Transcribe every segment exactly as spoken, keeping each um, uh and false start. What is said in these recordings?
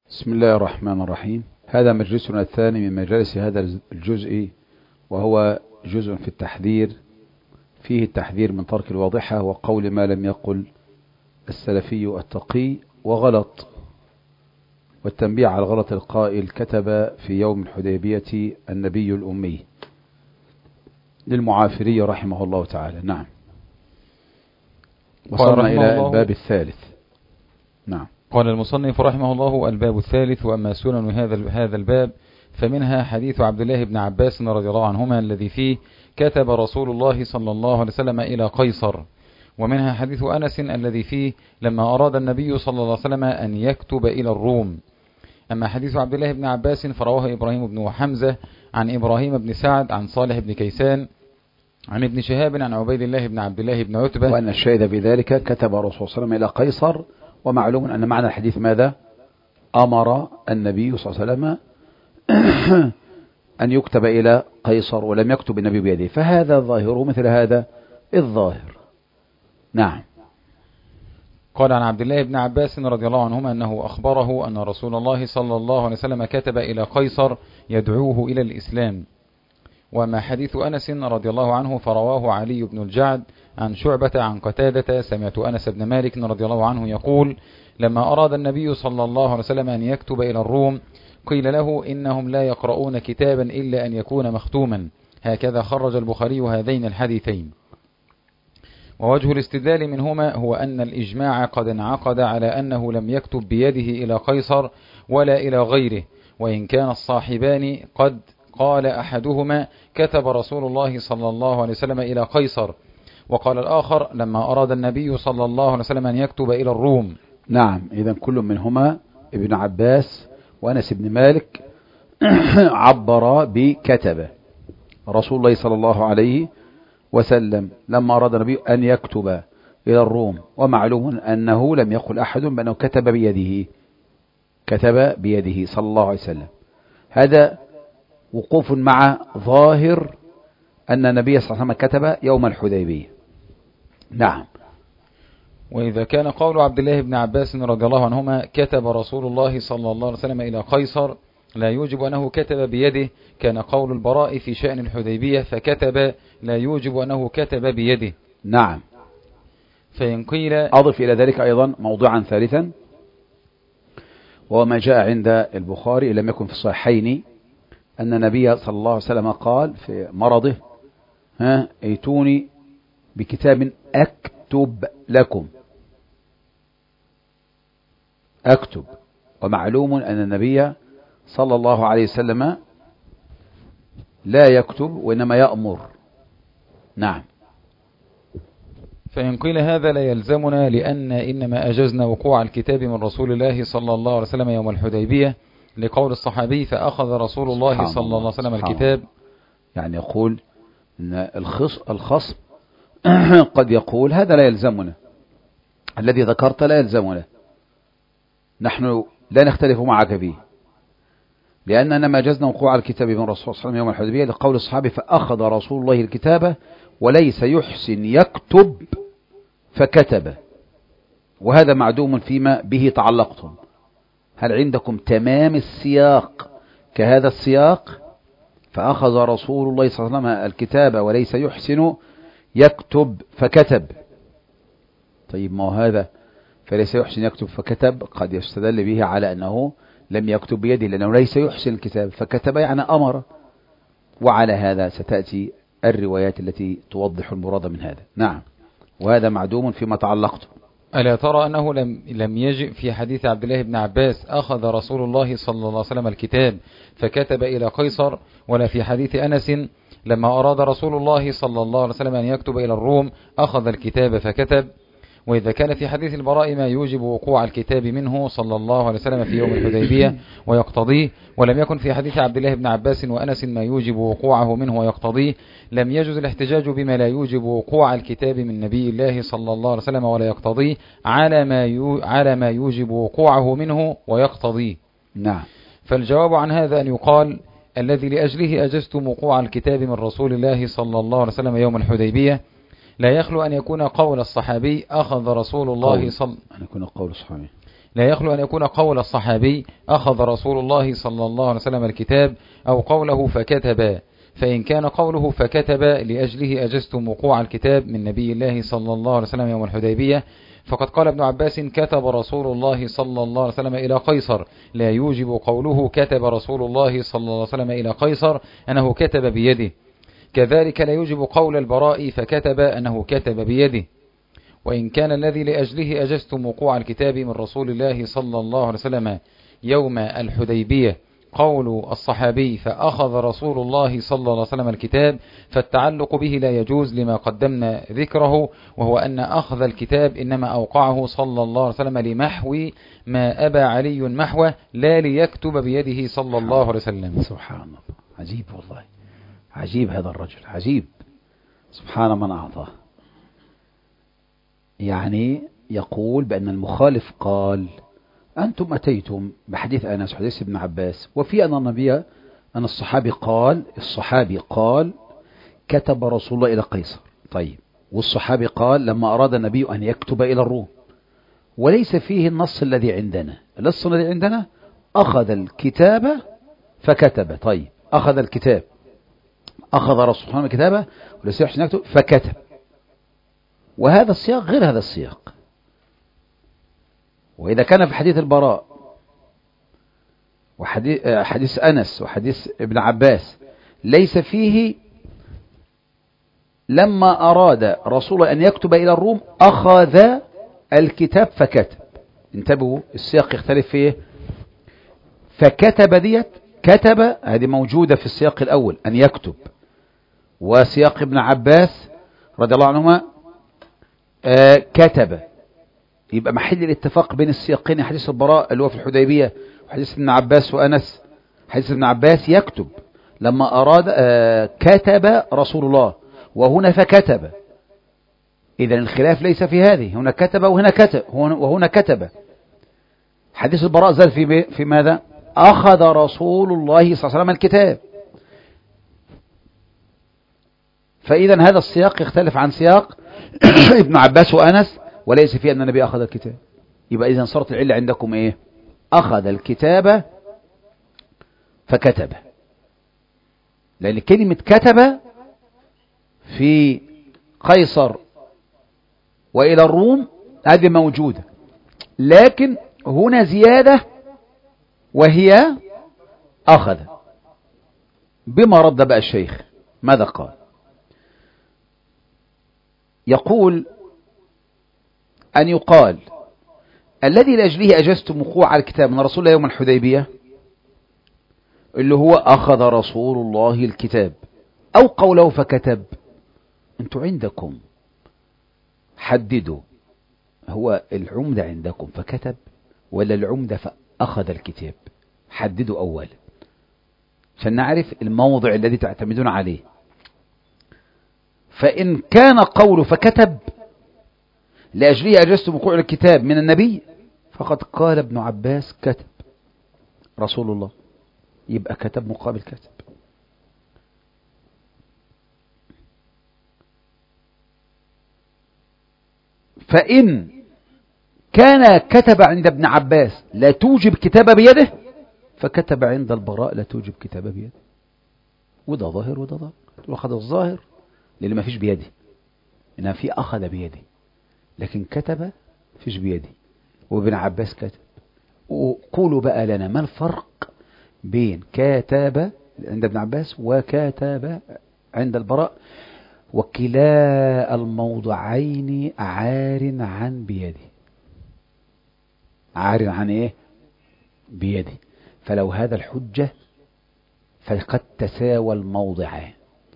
بسم الله الرحمن الرحيم. هذا مجلسنا الثاني من مجالس هذا الجزء، وهو جزء في التحذير، فيه التحذير من ترك الواضحة وقول ما لم يقل السلفي التقي وغلط، والتنبيه على غلط القائل كتب في يوم الحديبية النبي الأمي للمعافري رحمه الله تعالى. نعم، وصلنا إلى الباب الثالث. نعم. قال المصنف رحمه الله: الباب الثالث. وأما سنن هذا هذا الباب فمنها حديث عبد الله بن عباس رضي الله عنهما الذي فيه كتب رسول الله صلى الله عليه وسلم إلى قيصر، ومنها حديث أنس الذي فيه لما أراد النبي صلى الله عليه وسلم أن يكتب إلى الروم. أما حديث عبد الله بن عباس فرواه إبراهيم بن حمزة عن إبراهيم بن سعد عن صالح بن كيسان عن ابن شهاب عن عبيد الله بن عبد الله بن عتبة، وأن الشاهد بذلك كتب الرسول صلى الله عليه وسلم إلى قيصر. ومعلوم أن معنى الحديث ماذا؟ أمر النبي صلى الله عليه وسلم أن يكتب إلى قيصر، ولم يكتب النبي بيده، فهذا ظاهره مثل هذا الظاهر. نعم. قال عن عبد الله بن عباس رضي الله عنهما أنه أخبره أن رسول الله صلى الله عليه وسلم كتب إلى قيصر يدعوه إلى الإسلام. وما حديث أنس رضي الله عنه فرواه علي بن الجعد عن شعبة عن قتادة سمعت أنس بن مالك رضي الله عنه يقول: لما أراد النبي صلى الله عليه وسلم أن يكتب إلى الروم قيل له إنهم لا يقرؤون كتابا إلا أن يكون مختوما. هكذا خرج البخاري هذين الحديثين. ووجه الاستدلال منهما هو أن الإجماع قد انعقد على أنه لم يكتب بيده إلى قيصر ولا إلى غيره، وإن كان الصاحبان قد قال أحدهما كتب رسول الله صلى الله عليه وسلم إلى قيصر، وقال الآخر لما أراد النبي صلى الله عليه وسلم أن يكتب إلى الروم. نعم، إذن كل منهما ابن عباس وأنس بن مالك عبر بكتب رسول الله صلى الله عليه وسلم لما أراد النبي أن يكتب إلى الروم، ومعلوم أنه لم يقل أحد بأنه كتب بيده، كتب بيده صلى الله عليه وسلم. هذا وقوف مع ظاهر أن النبي صلى الله عليه وسلم كتب يوم الحديبية. نعم. وإذا كان قول عبد الله بن عباس رضي الله عنهما كتب رسول الله صلى الله عليه وسلم إلى قيصر لا يوجب أنه كتب بيده، كان قول البراء في شأن الحديبية فكتب لا يوجب أنه كتب بيده. نعم. فإن قيل أضف إلى ذلك أيضا موضوعا ثالثا، وما جاء عند البخاري لم يكن في الصحيحين أن النبي صلى الله عليه وسلم قال في مرضه: ها ائتوني بكتاب أكتب لكم، أكتب. ومعلوم أن النبي صلى الله عليه وسلم لا يكتب وإنما يأمر. نعم. فإن قيل هذا لا يلزمنا، لأن إنما أجزنا وقوع الكتاب من رسول الله صلى الله عليه وسلم يوم الحديبية لقول الصحابي فأخذ رسول الله صلى الله عليه وسلم الكتاب. يعني يقول أن الخصم قد يقول هذا لا يلزمنا، الذي ذكرت لا يلزمنا، نحن لا نختلف معك فيه، لأننا ما جزنا وقوع الكتاب من رسول الله صلى الله عليه وسلم يوم الحديبية لقول الصحابي فأخذ رسول الله الكتاب وليس يحسن يكتب فكتب. وهذا معدوم فيما به تعلقتم. هل عندكم تمام السياق كهذا السياق؟ فأخذ رسول الله صلى الله عليه وسلم الكتاب وليس يحسن يكتب فكتب. طيب، ما هذا فليس يحسن يكتب فكتب قد يستدل به على أنه لم يكتب بيده، لأنه ليس يحسن الكتاب فكتب يعني أمر. وعلى هذا ستأتي الروايات التي توضح المراد من هذا. نعم. وهذا معدوم فيما تعلقته. ألا ترى أنه لم لم يجئ في حديث عبد الله بن عباس أخذ رسول الله صلى الله عليه وسلم الكتاب فكتب إلى قيصر، ولا في حديث أنس لما أراد رسول الله صلى الله عليه وسلم أن يكتب إلى الروم أخذ الكتاب فكتب. وإذا كان في حديث البراء ما يوجب وقوع الكتاب منه صلى الله عليه وسلم في يوم الحديبية ويقتضيه، ولم يكن في حديث عبد الله بن عباس وأنس ما يوجب وقوعه منه ويقتضيه، لم يجوز الاحتجاج بما لا يوجب وقوع الكتاب من نبي الله صلى الله عليه وسلم ولا يقتضيه على ما يو على ما يوجب وقوعه منه ويقتضيه. نعم. فالجواب عن هذا أن يقال الذي لأجله أجزتم وقوع الكتاب من رسول الله صلى الله عليه وسلم يوم الحديبية لا يخلو أن يكون قول الصحابي أخذ رسول الله صلى أن يكون قول الصحابي لا يخلو أن يكون قول الصحابي أخذ رسول الله صلى الله عليه وسلم الكتاب أو قوله فكتب. فإن كان قوله فكتب لأجله أجزتم وقوع الكتاب من نبي الله صلى الله عليه وسلم يوم الحديبية، فقد قال ابن عباس كتب رسول الله صلى الله عليه وسلم إلى قيصر، لا يوجب قوله كتب رسول الله صلى الله عليه وسلم إلى قيصر أنه كتب بيده. كذلك لا يوجب قول البراء فكتب أنه كتب بيده. وإن كان الذي لأجله أجزتم وقوع الكتاب من رسول الله صلى الله عليه وسلم يوم الحديبية قول الصحابي فأخذ رسول الله صلى الله عليه وسلم الكتاب، فالتعلق به لا يجوز لما قدمنا ذكره، وهو أن أخذ الكتاب إنما أوقعه صلى الله عليه وسلم لمحو ما أبى علي محوه، لا ليكتب بيده صلى الله عليه وسلم. سبحان الله، عجيب والله، عجيب هذا الرجل، عجيب، سبحان من أعطاه. يعني يقول بأن المخالف قال أنتم أتيتم بحديث أنس وحديث ابن عباس، وفي أن النبي أن الصحابي قال الصحابي قال كتب رسول الله إلى قيصر. طيب، والصحابي قال لما أراد النبي أن يكتب إلى الروم، وليس فيه النص الذي عندنا. النص الذي عندنا أخذ الكتاب فكتب. طيب، أخذ الكتاب، أخذ رسول الله الكتابة وليس يحسن يكتب فكتب، وهذا السياق غير هذا السياق. وإذا كان في حديث البراء وحديث حديث أنس وحديث ابن عباس ليس فيه لما أراد رسول أن يكتب إلى الروم أخذ الكتاب فكتب، انتبهوا السياق يختلف فيه. فكتب ديت كتب هذه موجودة في السياق الأول أن يكتب، وسياق ابن عباس رضي الله عنهما آه كتب. يبقى محل الاتفاق بين السياقين حديث البراء اللي هو في الحديبية وحديث ابن عباس وأنس. حديث ابن عباس يكتب لما أراد آه كتب رسول الله، وهنا فكتب. إذن الخلاف ليس في هذه، هنا كتب وهنا كتب وهنا كتب. حديث البراء زال في في ماذا؟ أخذ رسول الله صلى الله عليه وسلم الكتاب. فإذا هذا السياق يختلف عن سياق ابن عباس وأنس، وليس فيه أن النبي أخذ الكتاب. يبقى إذن صارت العلة عندكم إيه؟ أخذ الكتاب فكتب، لأن كلمة كتب في قيصر وإلى الروم هذه موجودة، لكن هنا زيادة وهي أخذ. بما رد بقى الشيخ ماذا قال؟ يقول أن يقال الذي لأجله أجزتم وقوع الكتاب من رسول الله يوم الحديبية اللي هو أخذ رسول الله الكتاب أو قوله فكتب. أنتوا عندكم حددوا، هو العمدة عندكم فكتب ولا العمدة فأخذ الكتاب؟ حددوا أولا عشان نعرف الموضع الذي تعتمدون عليه. فإن كان قوله فكتب لأجله أجزتم وقوع الكتاب من النبي، فقد قال ابن عباس كتب رسول الله، يبقى كتب مقابل كتب. فإن كان كتب عند ابن عباس لا توجب كتابة بيده، فكتب عند البراء لا توجب كتابة بيده. وده ظاهر وده ظاهر، واخذ الظاهر للي ما فيش بيده، إنها في أخذ بيده، لكن كتب فيش بيده، وابن عباس كتب. وقولوا بقى لنا ما الفرق بين كتب عند ابن عباس وكتب عند البراء؟ وكلا الموضعين عار عن بيده. عار عن ايه؟ بيده. فلو هذا الحجة فقد تساوى الموضعان.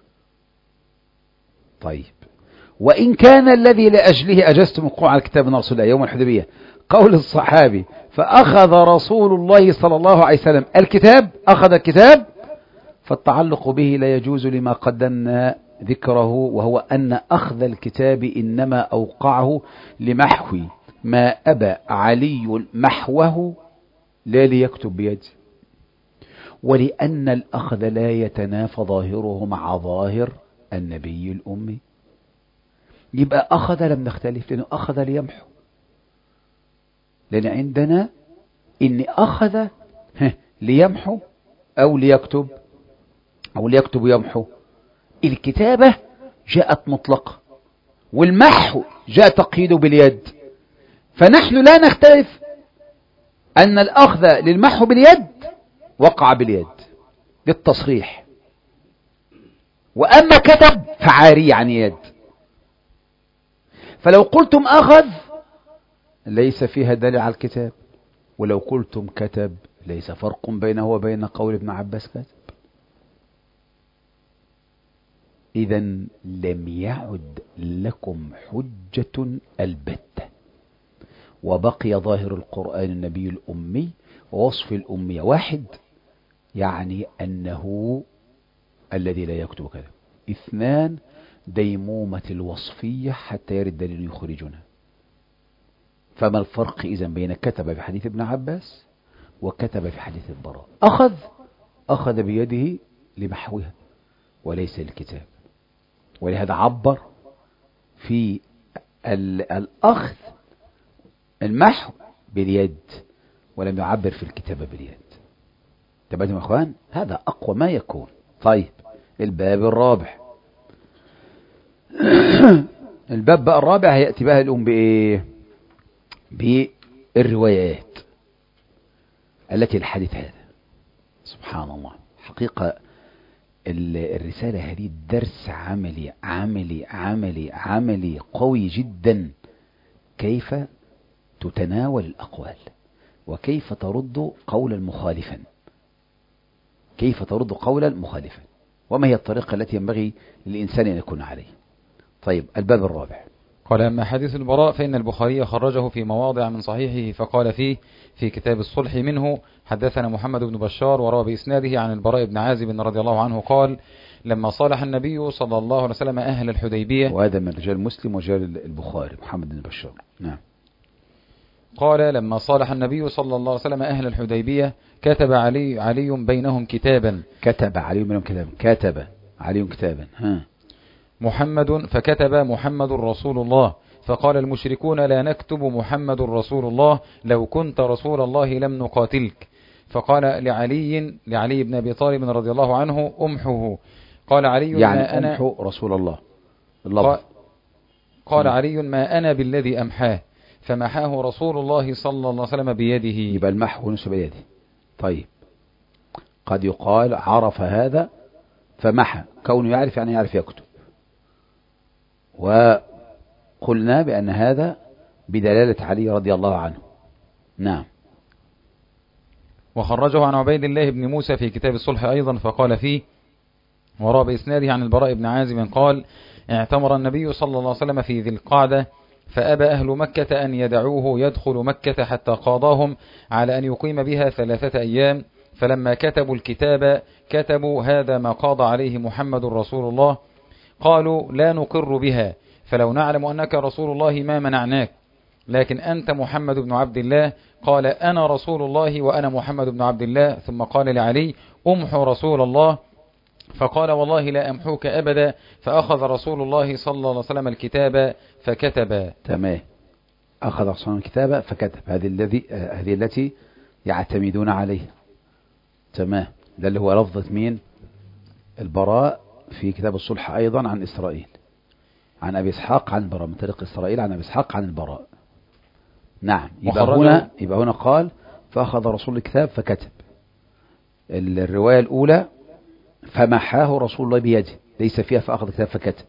طيب، وإن كان الذي لأجله أجزتم وقوع الكتاب من رسول الله يوم الحديبية قول الصحابي فأخذ رسول الله صلى الله عليه وسلم الكتاب، أخذ الكتاب، فالتعلق به لا يجوز لما قدمنا ذكره، وهو أن أخذ الكتاب إنما أوقعه لمحو ما أبى علي محوه لا ليكتب بيده، ولأن الأخذ لا يتنافى ظاهره مع ظاهر النبي الأمي. يبقى أخذ لم نختلف، لأنه أخذ ليمحو. لأن عندنا إن أخذ ليمحو أو ليكتب أو ليكتب يمحو. الكتابة جاءت مطلقة والمحو جاء تقييده باليد، فنحن لا نختلف أن الأخذ للمحو باليد وقع باليد للتصريح، وأما كتب فعاري عن يد. فلو قلتم أخذ ليس فيها دليل على الكتاب، ولو قلتم كتب ليس فرق بينه وبين قول ابن عباس كتب. إذن لم يعد لكم حجة البتة، وبقي ظاهر القرآن النبي الأمي ووصف الأمية واحد، يعني أنه الذي لا يكتب كذا. اثنان، ديمومة الوصفية حتى يرد دليل يخرجنا. فما الفرق إذن بين كتب في حديث ابن عباس وكتب في حديث البراء؟ أخذ أخذ بيده لمحوها وليس الكتاب، ولهذا عبر في الأخذ المحو باليد ولم يعبر في الكتابة باليد. تبعتم يا أخوان؟ هذا أقوى ما يكون. طيب الباب الرابع. الباب بقى الرابع هيأتي بها الأم بإيه؟ بالروايات التي الحديث هذا. سبحان الله، حقيقة الرسالة هذه درس عملي عملي عملي عملي قوي جدا، كيف تتناول الأقوال وكيف ترد قولا مخالفا، كيف ترد قولا مخالفا، وما هي الطريقة التي ينبغي للإنسان أن يكون عليه. طيب الباب الرابع. قال: أما حديث البراء فإن البخاري خرجه في مواضع من صحيحه، فقال فيه في كتاب الصلح منه: حدثنا محمد بن بشار، وروى بإسناده عن البراء بن عازب رضي الله عنه قال: لما صالح النبي صلى الله عليه وسلم أهل الحديبية. وهذا من رجال مسلم وجال البخاري محمد بن بشار. نعم. قال: لما صالح النبي صلى الله عليه وسلم أهل الحديبية كتب علي علي بينهم كتابا. كتب علي بينهم كتابا. كتب علي كتابا. ها. محمد فكتب محمد رسول الله، فقال المشركون: لا نكتب محمد رسول الله، لو كنت رسول الله لم نقاتلك. فقال لعلي لعلي بن أبي طالب رضي الله عنه: أمحه. قال علي: يعني ما أنا أمحو رسول الله اللفظ. قال علي: ما أنا بالذي أمحاه، فمحاه رسول الله صلى الله عليه وسلم بيده. يبقى المحو نسب بيده. طيب قد يقال عرف هذا فمحى، كونه يعرف يعني يعرف يكتب، وقلنا بأن هذا بدلالة علي رضي الله عنه. نعم. وخرجه عن عبيد الله بن موسى في كتاب الصلح أيضا، فقال فيه: وراء بإسناده عن البراء بن عازب قال: اعتمر النبي صلى الله عليه وسلم في ذي القعدة، فأبى أهل مكة أن يدعوه يدخل مكة حتى قاضاهم على أن يقيم بها ثلاثة أيام. فلما كتبوا الكتاب كتبوا: هذا ما قاضى عليه محمد رسول الله. قالوا: لا نقر بها، فلو نعلم أنك رسول الله ما منعناك، لكن أنت محمد بن عبد الله. قال: أنا رسول الله وأنا محمد بن عبد الله. ثم قال لعلي: أمحو رسول الله. فقال: والله لا أمحوك أبدا. فأخذ رسول الله صلى الله عليه وسلم الكتاب فكتب. تمام. أخذ رسول الله الكتاب فكتب. هذه الذي هذه التي يعتمدون عليها. تمام. ده اللي هو لفظة مين؟ البراء في كتاب الصلح أيضا عن إسرائيل، عن أبي إسحاق عن البراء، من طريق إسرائيل عن أبي إسحاق عن البراء. نعم. يبقى هنا يبقى هنا قال: فأخذ رسول الكتاب فكتب. الرواية الأولى فمحاه رسول الله بيده، ليس فيها فأخذ الكتاب فكتب.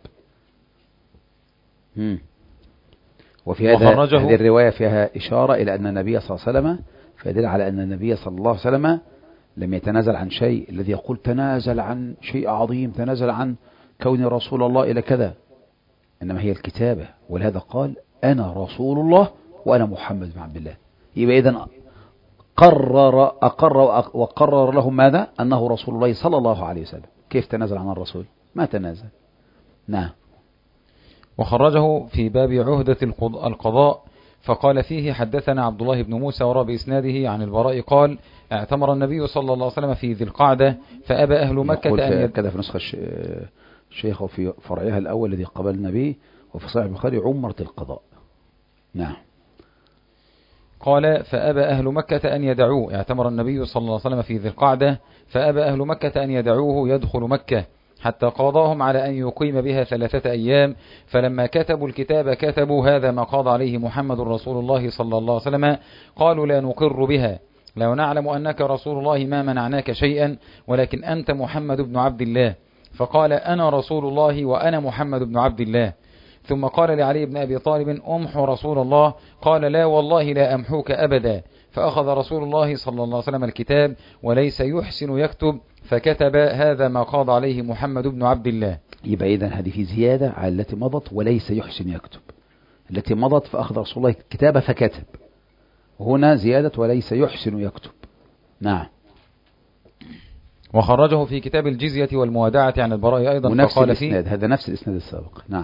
مم. وفي هذا هذه الرواية فيها إشارة إلى أن النبي صلى الله عليه وسلم، فيدل على أن النبي صلى الله عليه وسلم لم يتنازل عن شيء. الذي يقول تنازل عن شيء عظيم، تنازل عن كون رسول الله إلى كذا، إنما هي الكتابة. ولهذا قال: أنا رسول الله وأنا محمد بن عبد الله. يبقى إذن قرر أقر وقرر لهم ماذا؟ أنه رسول الله صلى الله عليه وسلم. كيف تنازل عن الرسول؟ ما تنازل. نعم. وخرجه في باب عهدة القضاء، فقال فيه: حدثنا عبد الله بن موسى، وراء بإسناده عن البراء قال: اعتمر النبي صلى الله عليه وسلم في ذي القعدة، فأبى أهل مكة أن يد... كذا في نسخة الشيخ وفي فرعها الأول الذي قبلنا به، وفي صحيح البخاري عمرة القضاء. نعم. قال فأبى أهل مكة أن يدعوه، اعتمر النبي صلى الله عليه وسلم في ذي القعدة، فأبى أهل مكة أن يدعوه يدخل مكة حتى قاضاهم على أن يقيم بها ثلاثة أيام. فلما كتبوا الكتاب كتبوا هذا ما قاض عليه محمد رسول الله صلى الله عليه وسلم. قالوا لا نقر بها، لو نعلم أنك رسول الله ما منعناك شيئا، ولكن أنت محمد بن عبد الله. فقال أنا رسول الله وأنا محمد بن عبد الله. ثم قال لعلي بن أبي طالب أمحو رسول الله. قال لا والله لا أمحوك أبدا. فأخذ رسول الله صلى الله عليه وسلم الكتاب وليس يحسن يكتب، فكتب هذا ما قاض عليه محمد بن عبد الله. يبقى إذن هذه في زيادة على التي مضت وليس يحسن يكتب. التي مضت فأخذ رسول الله الكتاب فكتب، وهنا زيادة وليس يحسن يكتب. نعم. وخرجه في كتاب الجزية والموادعة عن البراء أيضا، ونفس فقال الإسناد، فيه هذا نفس الإسناد السابق. نعم.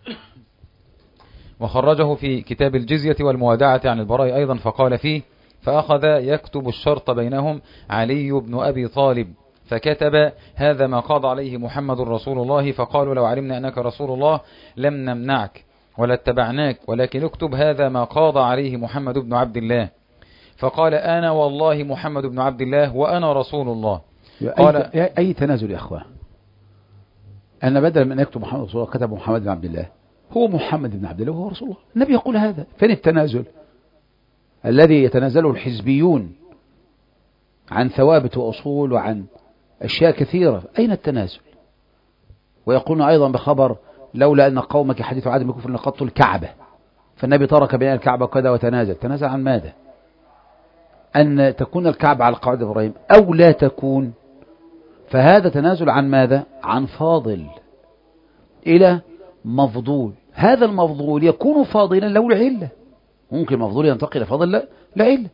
وخرجه في كتاب الجزية والموادعة عن البراء أيضا، فقال فيه فأخذ يكتب الشرط بينهم علي بن أبي طالب، فكتب هذا ما قاض عليه محمد رسول الله. فقالوا لو علمنا أنك رسول الله لم نمنعك ولا اتبعناك، ولكن اكتب هذا ما قاض عليه محمد بن عبد الله. فقال أنا والله محمد بن عبد الله وأنا رسول الله. قال أي, أي تنازل يا أخوان، أن بدل من أن يكتب محمد رسول الله كتب محمد بن عبد الله. هو محمد بن عبد الله وهو رسول الله. النبي يقول هذا. فين التنازل الذي يتنازله الحزبيون عن ثوابت وأصول وعن أشياء كثيرة؟ أين التنازل؟ ويقولون أيضا بخبر لولا أن قومك حديث عهد بكفر لقطوا الكعبة، فالنبي ترك بين الكعبة كذا وتنازل. تنازل عن ماذا؟ أن تكون الكعبة على قواعد إبراهيم أو لا تكون، فهذا تنازل عن ماذا؟ عن فاضل إلى مفضول. هذا المفضول يكون فاضلا لو لعلة، ممكن مفضول ينتقل إلى فاضل لعلة.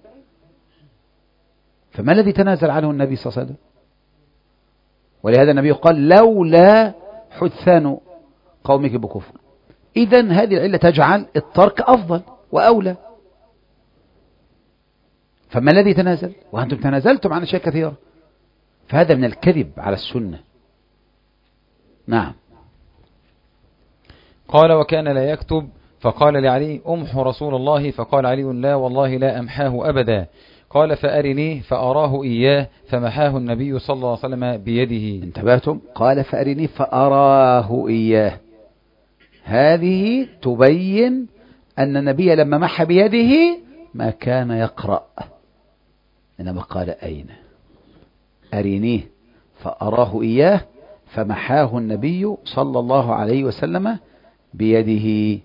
فما الذي تنازل عنه النبي صلى الله عليه وسلم؟ ولهذا النبي قال لولا حدثان قومك بكفر. إذن هذه العلة تجعل الترك أفضل وأولى. فما الذي تنازل؟ وأنتم تنازلتم عن أشياء كثيرة. فهذا من الكذب على السنة. نعم. قال وكان لا يكتب، فقال لعلي أمحو رسول الله. فقال علي لا والله لا أمحاه أبدا. قال فأرنيه، فأراه إياه فمحاه النبي صلى الله عليه وسلم بيده. انتبهتم؟ قال فأرنيه فأراه إياه. هذه تبين أن النبي لما محى بيده ما كان يقرأ، إنما قال أين؟ أرنيه فأراه إياه فمحاه النبي صلى الله عليه وسلم بيده.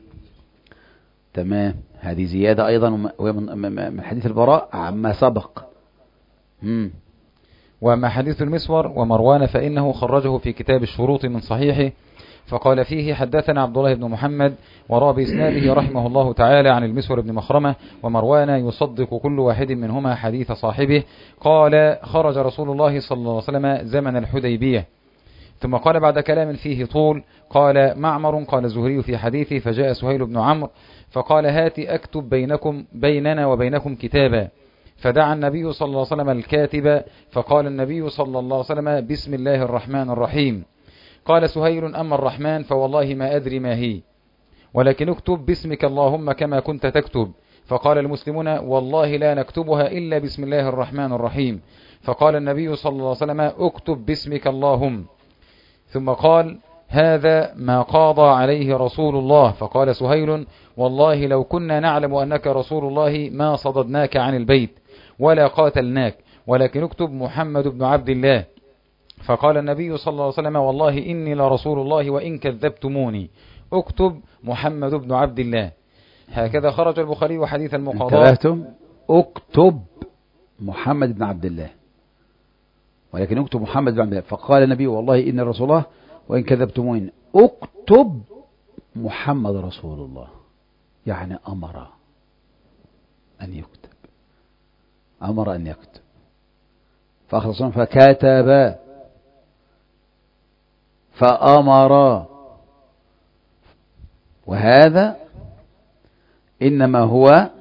تمام. هذه زيادة أيضا من حديث البراء عما سبق. مم. وما حديث المسور ومروان فإنه خرجه في كتاب الشروط من صحيحه، فقال فيه حدثنا عبد الله بن محمد، وروى بإسناده رحمه الله تعالى عن المسور بن مخرمة ومروان يصدق كل واحد منهما حديث صاحبه. قال خرج رسول الله صلى الله عليه وسلم زمن الحديبية. ثم قال بعد كلام فيه طول، قال معمر قال الزهري في حديثه فجاء سهيل بن عمرو فقال هات أكتب بينكم بيننا وبينكم كتابا. فدعا النبي صلى الله عليه وسلم الكاتب، فقال النبي صلى الله عليه وسلم بسم الله الرحمن الرحيم. قال سهيل أما الرحمن فوالله ما أدري ما هي، ولكن اكتب باسمك اللهم كما كنت تكتب. فقال المسلمون والله لا نكتبها إلا بسم الله الرحمن الرحيم. فقال النبي صلى الله عليه وسلم اكتب باسمك اللهم. ثم قال هذا ما قاضى عليه رسول الله. فقال سهيل والله لو كنا نعلم أنك رسول الله ما صددناك عن البيت ولا قاتلناك، ولكن اكتب محمد بن عبد الله. فقال النبي صلى الله عليه وسلم والله إني لرسول الله وإن كذبتموني، اكتب محمد بن عبد الله. هكذا خرج البخاري وحديث المقاضاة. انتبهتم؟ اكتب محمد بن عبد الله، ولكن اكتب محمد بن عبد الله. فقال النبي والله إن رسول الله وإن كذبتموني اكتب محمد رسول الله، يعني أمر أن يكتب، أمر أن يكتب. فأخذ صلى فكتب فأمر. وهذا إنما هو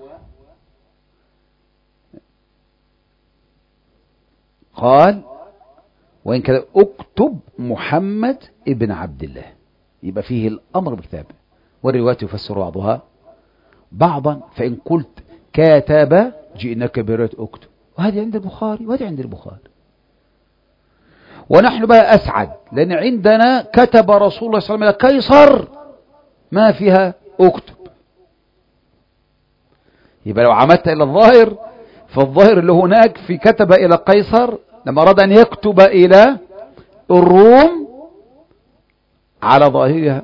قال وإن كذا اكتب محمد ابن عبد الله، يبقى فيه الأمر بالكتابة. والروايات يفسر بعضها بعضا. فإن قلت كاتب جئناك برواية اكتب، وهذه عند البخاري وهذه عند البخاري. ونحن بقى أسعد لأن عندنا كتب رسول الله صلى الله عليه وسلم قيصر ما فيها اكتب. يبقى لو عمدت إلى الظاهر فالظاهر اللي هناك في كتب إلى قيصر لما أراد أن يكتب إلى الروم على ظاهرها،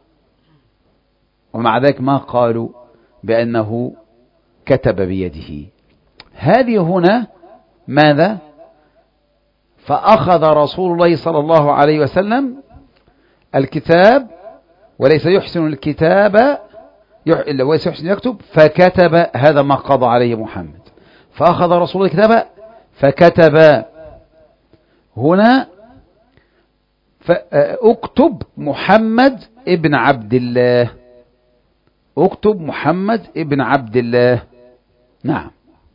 ومع ذلك ما قالوا بأنه كتب بيده. هذه هنا ماذا؟ فأخذ رسول الله صلى الله عليه وسلم الكتاب وليس يحسن الكتاب وليس يحسن يكتب فكتب، هذا ما قضى عليه محمد. فأخذ رسول الله الكتاب فكتب. هنا اكتب محمد ابن عبد الله، اكتب محمد ابن عبد الله. نعم.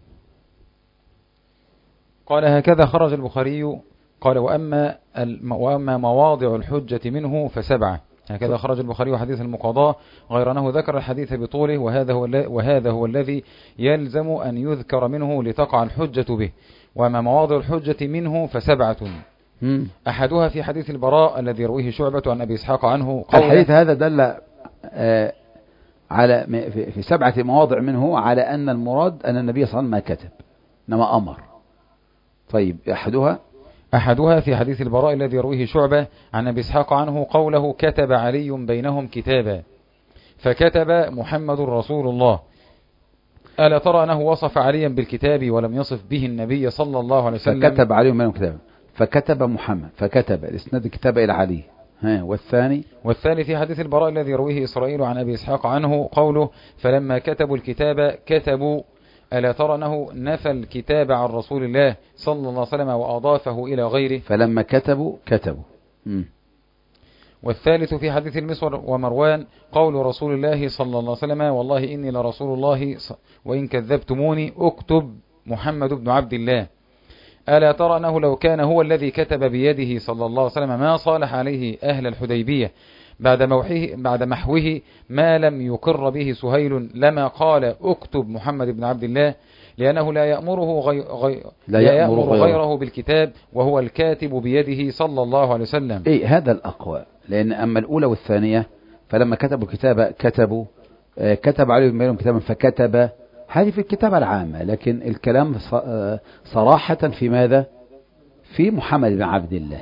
قال هكذا خرج البخاري. قال وأما, وأما مواضع الحجة منه فسبعة. هكذا خرج البخاري حديث المقاضاة، غير أنه ذكر الحديث بطوله، وهذا هو, وهذا هو الذي يلزم أن يذكر منه لتقع الحجة به. وأما مواضع الحجة منه فسبعة. أحدها في حديث البراء الذي يرويه شعبة عن أبي إسحاق عنه. الحديث هذا دل آه على في سبعة مواضع منه على أن المراد أن النبي صلى الله عليه وسلم ما كتب إنما أمر. طيب أحدها أحدها في حديث البراء الذي يرويه شعبة عن أبي إسحاق عنه قوله كتب علي بينهم كتابا فكتب محمد رسول الله. ألا ترى أنه وصف عليا بالكتاب ولم يصف به النبي صلى الله عليه وسلم؟ فكتب علي بينهم كتابا فكتب محمد فكتب الإسناد كتاب إلى علي. ها والثاني والثاني في حديث البراء الذي يرويه إسرائيل عن أبي إسحاق عنه قوله فلما كتبوا الكتاب كتبوا. ألا ترى أنه نفى الكتاب عن رسول الله صلى الله عليه وسلم وأضافه إلى غيره؟ فلما كتبوا كتبوا. م. والثالث في حديث المسور ومروان قول رسول الله صلى الله عليه وسلم والله إني لرسول الله وإن كذبتموني اكتب محمد بن عبد الله. ألا ترى أنه لو كان هو الذي كتب بيده صلى الله عليه وسلم ما صالح عليه أهل الحديبية بعد موحه بعد محوه ما لم يقر به سهيل لما قال اكتب محمد بن عبد الله، لأنه لا يأمره, غي... غي... لا يأمر غيره. غيره بالكتاب وهو الكاتب بيده صلى الله عليه وسلم. إيه هذا الأقوى، لأن أما الأولى والثانية فلما كتبوا الكتاب كتبوا آه كتب عليهم بينهم كتابا فكتب، هذه في الكتابة العامة، لكن الكلام صراحة في ماذا؟ في محمد بن عبد الله.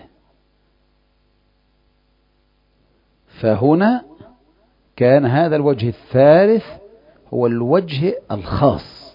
فهنا كان هذا الوجه الثالث هو الوجه الخاص.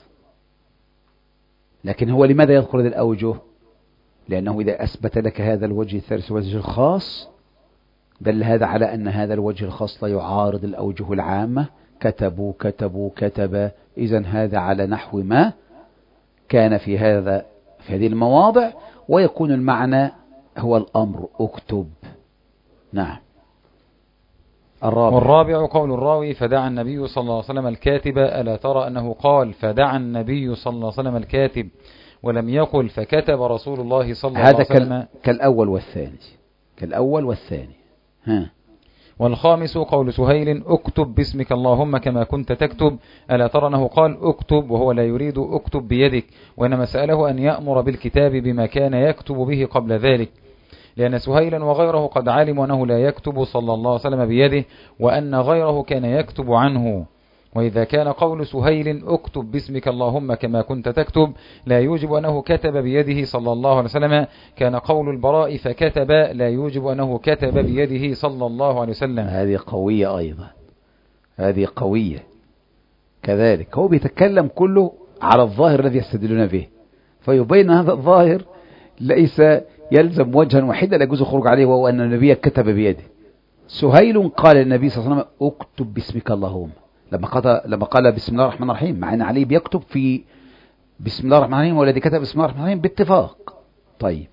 لكن هو لماذا يذكر هذه الأوجه؟ لأنه إذا أثبت لك هذا الوجه الثالث الوجه الخاص دل هذا على أن هذا الوجه الخاص لا يعارض الأوجه العامة. كتبوا كتبوا كتب، إذن هذا على نحو ما كان في هذا في هذه المواضع، ويكون المعنى هو الأمر اكتب. نعم. الرابع. والرابع قول الراوي فدعا النبي صلى الله عليه وسلم الكاتب. ألا ترى أنه قال فدعا النبي صلى الله عليه وسلم الكاتب ولم يقل فكتب رسول الله صلى الله عليه وسلم؟ هذا كالأول والثاني كالأول والثاني. ها. والخامس قول سهيل اكتب باسمك اللهم كما كنت تكتب. ألا ترى أنه قال اكتب وهو لا يريد اكتب بيدك، وإنما سأله أن يأمر بالكتاب بما كان يكتب به قبل ذلك، لأن سهيلا وغيره قد علموا أنه لا يكتب صلى الله عليه وسلم بيده وأن غيره كان يكتب عنه. وإذا كان قول سهيل اكتب باسمك اللهم كما كنت تكتب لا يوجب أنه كتب بيده صلى الله عليه وسلم، كان قول البراء فكتب لا يوجب أنه كتب بيده صلى الله عليه وسلم. هذه قوية أيضا، هذه قوية كذلك. هو بيتكلم كله على الظاهر الذي يستدلون به، فيبين هذا الظاهر ليس يلزم وجها واحدا لا يجوز الخروج عليه، وهو أن النبي كتب بيده. سهيل قال للنبي صلى الله عليه وسلم اكتب باسمك اللهم، لما قال لما قال بسم الله الرحمن الرحيم، مع ان علي بيكتب في بسم الله الرحمن الرحيم والذي كتب بسم الله الرحمن الرحيم باتفاق. طيب،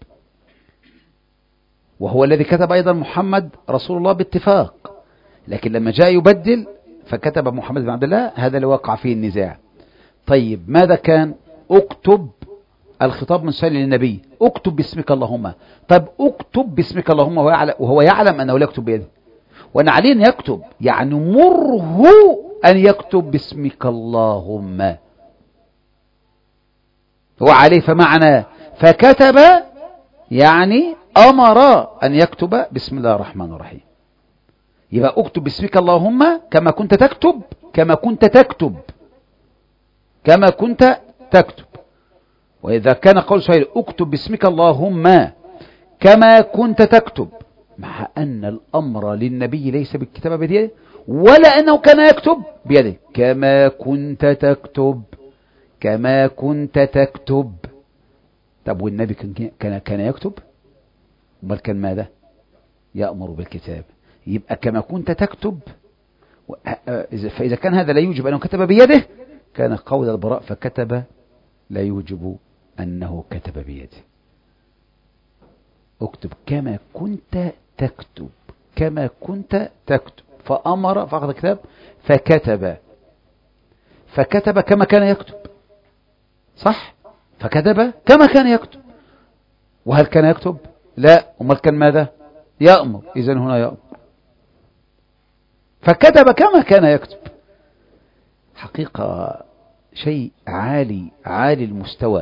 وهو الذي كتب ايضا محمد رسول الله باتفاق، لكن لما جاء يبدل فكتب محمد بن عبد الله، هذا اللي وقع فيه النزاع. طيب ماذا كان؟ اكتب، الخطاب من سهيل للنبي، اكتب باسمك اللهم. طيب اكتب باسمك اللهم وهو يعلم انه لا يكتب بيده، وأن عليه أن يكتب، يعني مره أن يكتب باسمك اللهم. هو عليه فمعنى فكتب يعني أمر أن يكتب بسم الله الرحمن الرحيم. يبقى اكتب باسمك اللهم كما كنت تكتب كما كنت تكتب كما كنت تكتب. وإذا كان قول سهيل اكتب باسمك اللهم كما كنت تكتب، مع أن الأمر للنبي ليس بالكتابة بيده ولا أنه كان يكتب بيده، كما كنت تكتب كما كنت تكتب. طب والنبي كان كان كان يكتب؟ بل كان ماذا؟ يأمر بالكتاب. يبقى كما كنت تكتب، فإذا كان هذا لا يوجب أنه كتب بيده كان قول البراء فكتب لا يوجب أنه كتب بيده. اكتب كما كنت تكتب كما كنت تكتب، فأمر فأخذ الكتاب فكتب فكتب كما كان يكتب، صح؟ فكتب كما كان يكتب. وهل كان يكتب؟ لا. أمال كان ماذا؟ يأمر. إذن هنا يأمر فكتب كما كان يكتب. حقيقة شيء عالي عالي المستوى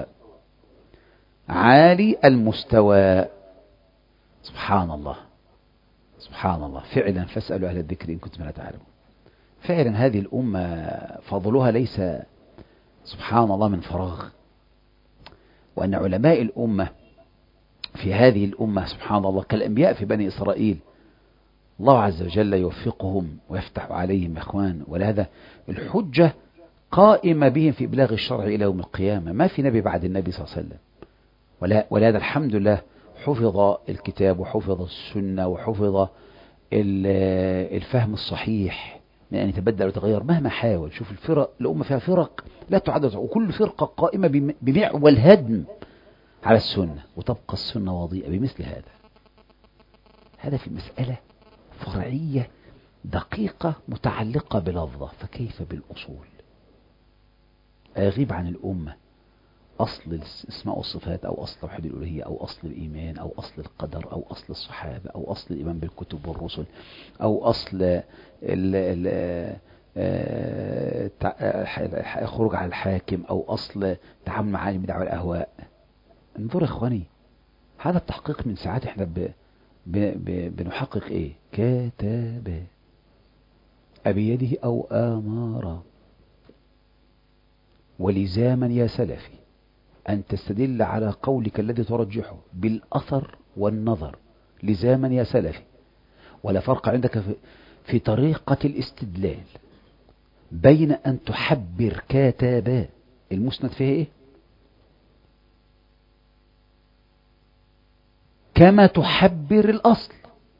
عالي المستوى. سبحان الله سبحان الله فعلا. فاسألوا أهل الذكر إن كنتم لا تعلمون. فعلا هذه الأمة فضلها ليس سبحان الله من فراغ، وأن علماء الأمة في هذه الأمة سبحان الله كالأنبياء في بني إسرائيل، الله عز وجل يوفقهم ويفتح عليهم يا إخوان. ولهذا الحجة قائمة بهم في إبلاغ الشرع إلى يوم القيامة. ما في نبي بعد النبي صلى الله عليه وسلم. ولهذا الحمد لله حفظ الكتاب وحفظ السنة وحفظ الفهم الصحيح من أن يتبدل ويتغير مهما حاول. شوف الفرق الأمة فيها فرق لا تعد، وكل فرقة قائمة بمعول الهدم على السنة، وتبقى السنة وضيئة بمثل هذا. هذا في مسألة فرعية دقيقة متعلقة بلفظة، فكيف بالأصول؟ أغيب عن الأمة أصل الاسماء والصفات أو أصل توحيد الألوهية أو أصل الإيمان أو أصل القدر أو أصل الصحابة أو أصل الإيمان بالكتب والرسل أو أصل الخروج على الحاكم أو أصل تعامل مع عالم البدع والأهواء. انظر يا إخواني، هذا التحقيق من ساعات احنا ب... ب... ب... بنحقق إيه؟ كتاب أبيده أو آمارا. ولزاما يا سلفي أن تستدل على قولك الذي ترجحه بالأثر والنظر، لزاما يا سلفي. ولا فرق عندك في, في طريقة الاستدلال بين أن تحبر كتابا المسند فيه إيه كما تحبر الأصل.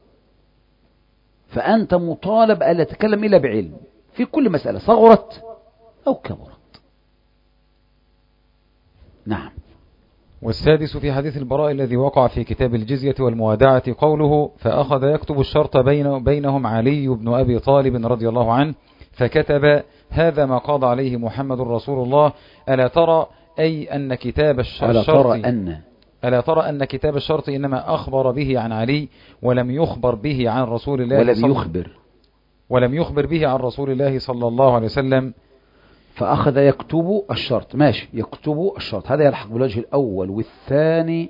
فأنت مطالب ألا تتكلم إلا بعلم في كل مسألة صغرت أو كبرت. نعم. والسادس في حديث البراء الذي وقع في كتاب الجزية والموادعة قوله فأخذ يكتب الشرط بين بينهم علي بن أبي طالب رضي الله عنه فكتب هذا ما قاض عليه محمد رسول الله ألا ترى أي أن كتاب الشرط ألا ترى أن ألا ترى أن كتاب الشرط إنما أخبر به عن علي ولم يخبر به عن رسول الله ولم يخبر ولم يخبر به عن رسول الله صلى الله عليه وسلم. فأخذ يكتب الشرط، ماشي، يكتب الشرط، هذا يلحق بالوجه الأول والثاني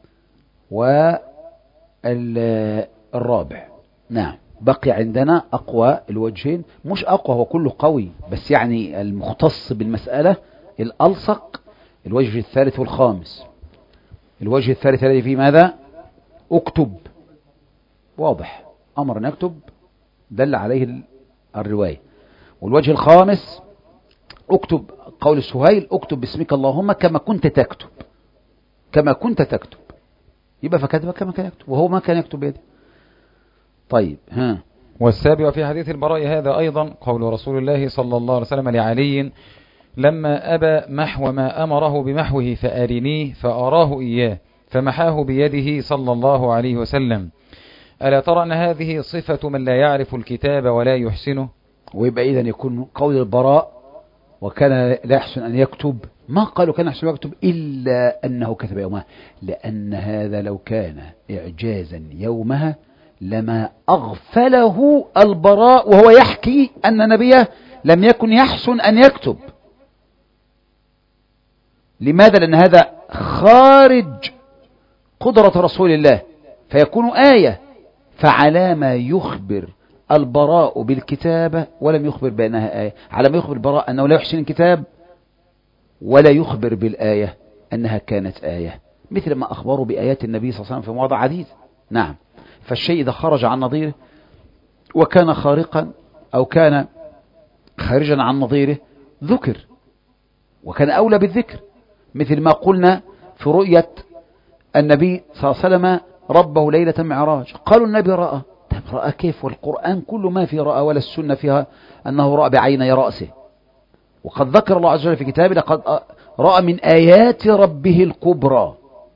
والرابع. نعم. بقي عندنا أقوى الوجهين، مش أقوى، هو كله قوي، بس يعني المختص بالمسألة الألصق الوجه الثالث والخامس. الوجه الثالث الذي فيه ماذا؟ اكتب، واضح، أمر أن يكتب دل عليه الرواية. والوجه الخامس اكتب قول سهيل اكتب باسمك اللهم كما كنت تكتب كما كنت تكتب. يبقى فكتب كما كان يكتب وهو ما كان يكتب بيده. طيب ها. والسابع في حديث البراء هذا أيضا قول رسول الله صلى الله عليه وسلم لعلي لما أبى محو ما أمره بمحوه فأرنيه فأراه إياه فمحاه بيده صلى الله عليه وسلم. ألا ترى أن هذه صفة من لا يعرف الكتاب ولا يحسنه؟ ويبقى إذن يكون قول البراء وكان لا يحسن أن يكتب، ما قالوا كان يحسن أن يكتب إلا أنه كتب يومها، لأن هذا لو كان إعجازا يومها لما أغفله البراء وهو يحكي أن نبيه لم يكن يحسن أن يكتب. لماذا؟ لأن هذا خارج قدرة رسول الله فيكون آية. فعلى ما يخبر البراء بالكتابة ولم يخبر بأنها آية، على ما يخبر البراء أنه لا يحسن الكتاب ولا يخبر بالآية أنها كانت آية، مثل ما أخبروا بآيات النبي صلى الله عليه وسلم في مواضع عديدة. نعم. فالشيء إذا خرج عن نظيره وكان خارقا أو كان خارجا عن نظيره ذكر وكان أولى بالذكر، مثل ما قلنا في رؤية النبي صلى الله عليه وسلم ربه ليلة معراج، قالوا النبي رأى. طيب رأى كيف؟ والقرآن كل ما في رأى، ولا السنة فيها أنه رأى بعيني رأسه. وقد ذكر الله عز وجل في كتابه لقد رأى من آيات ربه الكبرى.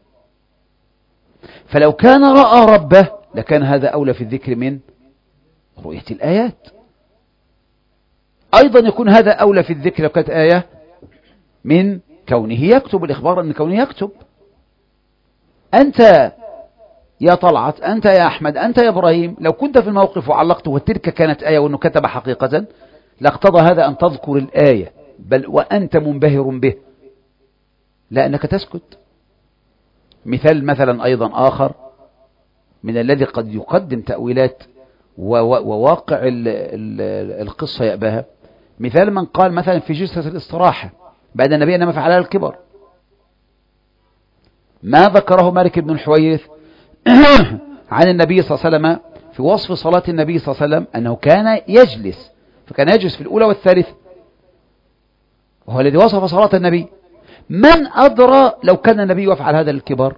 فلو كان رأى ربه لكان هذا أولى في الذكر من رؤية الآيات. أيضا يكون هذا أولى في الذكر لو كانت آية من كونه يكتب، الإخبار أن كونه يكتب. أنت يا طلعت، أنت يا أحمد، أنت يا إبراهيم، لو كنت في الموقف وعلقت وتلك كانت آية وأنه كتب حقيقة لاقتضى هذا أن تذكر الآية بل وأنت منبهر به، لا أنك تسكت. مثال مثلا أيضا آخر من الذي قد يقدم تأويلات وواقع القصة يأباها، مثال من قال مثلا في جلسة الاستراحة بعد النبي أنما فعلها الكبر، ما ذكره مالك بن الحويرث عن النبي صلى الله عليه وسلم في وصف صلاة النبي صلى الله عليه وسلم أنه كان يجلس، فكان يجلس في الأولى والثالثة، وهو الذي وصف صلاة النبي. من أدرى لو كان النبي يفعل هذا الكبر؟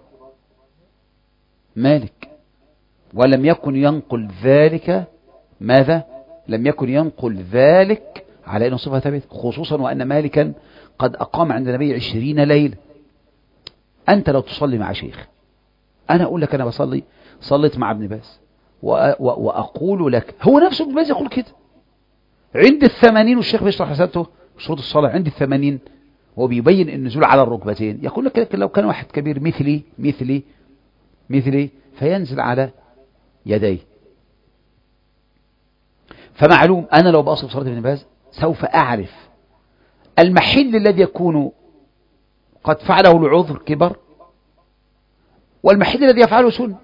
مالك. ولم يكن ينقل ذلك، ماذا؟ لم يكن ينقل ذلك على أنه صفة ثابتة، خصوصا وأن مالكا قد أقام عند النبي عشرين ليلة. أنت لو تصلي مع شيخ، أنا أقول لك أنا بصلي، صليت مع ابن باز وأقول لك هو نفسه ابن باز يقول كده عند الثمانين، والشيخ بيشرح رسالته شروط الصلاة عند الثمانين وبيبين النزول على الركبتين، يقول لك لو كان واحد كبير مثلي مثلي مثلي فينزل على يديه. فمعلوم أنا لو بأصل صلاة ابن باز سوف أعرف المحل الذي يكون قد فعله العذر كبر والمحل الذي يفعله سنة،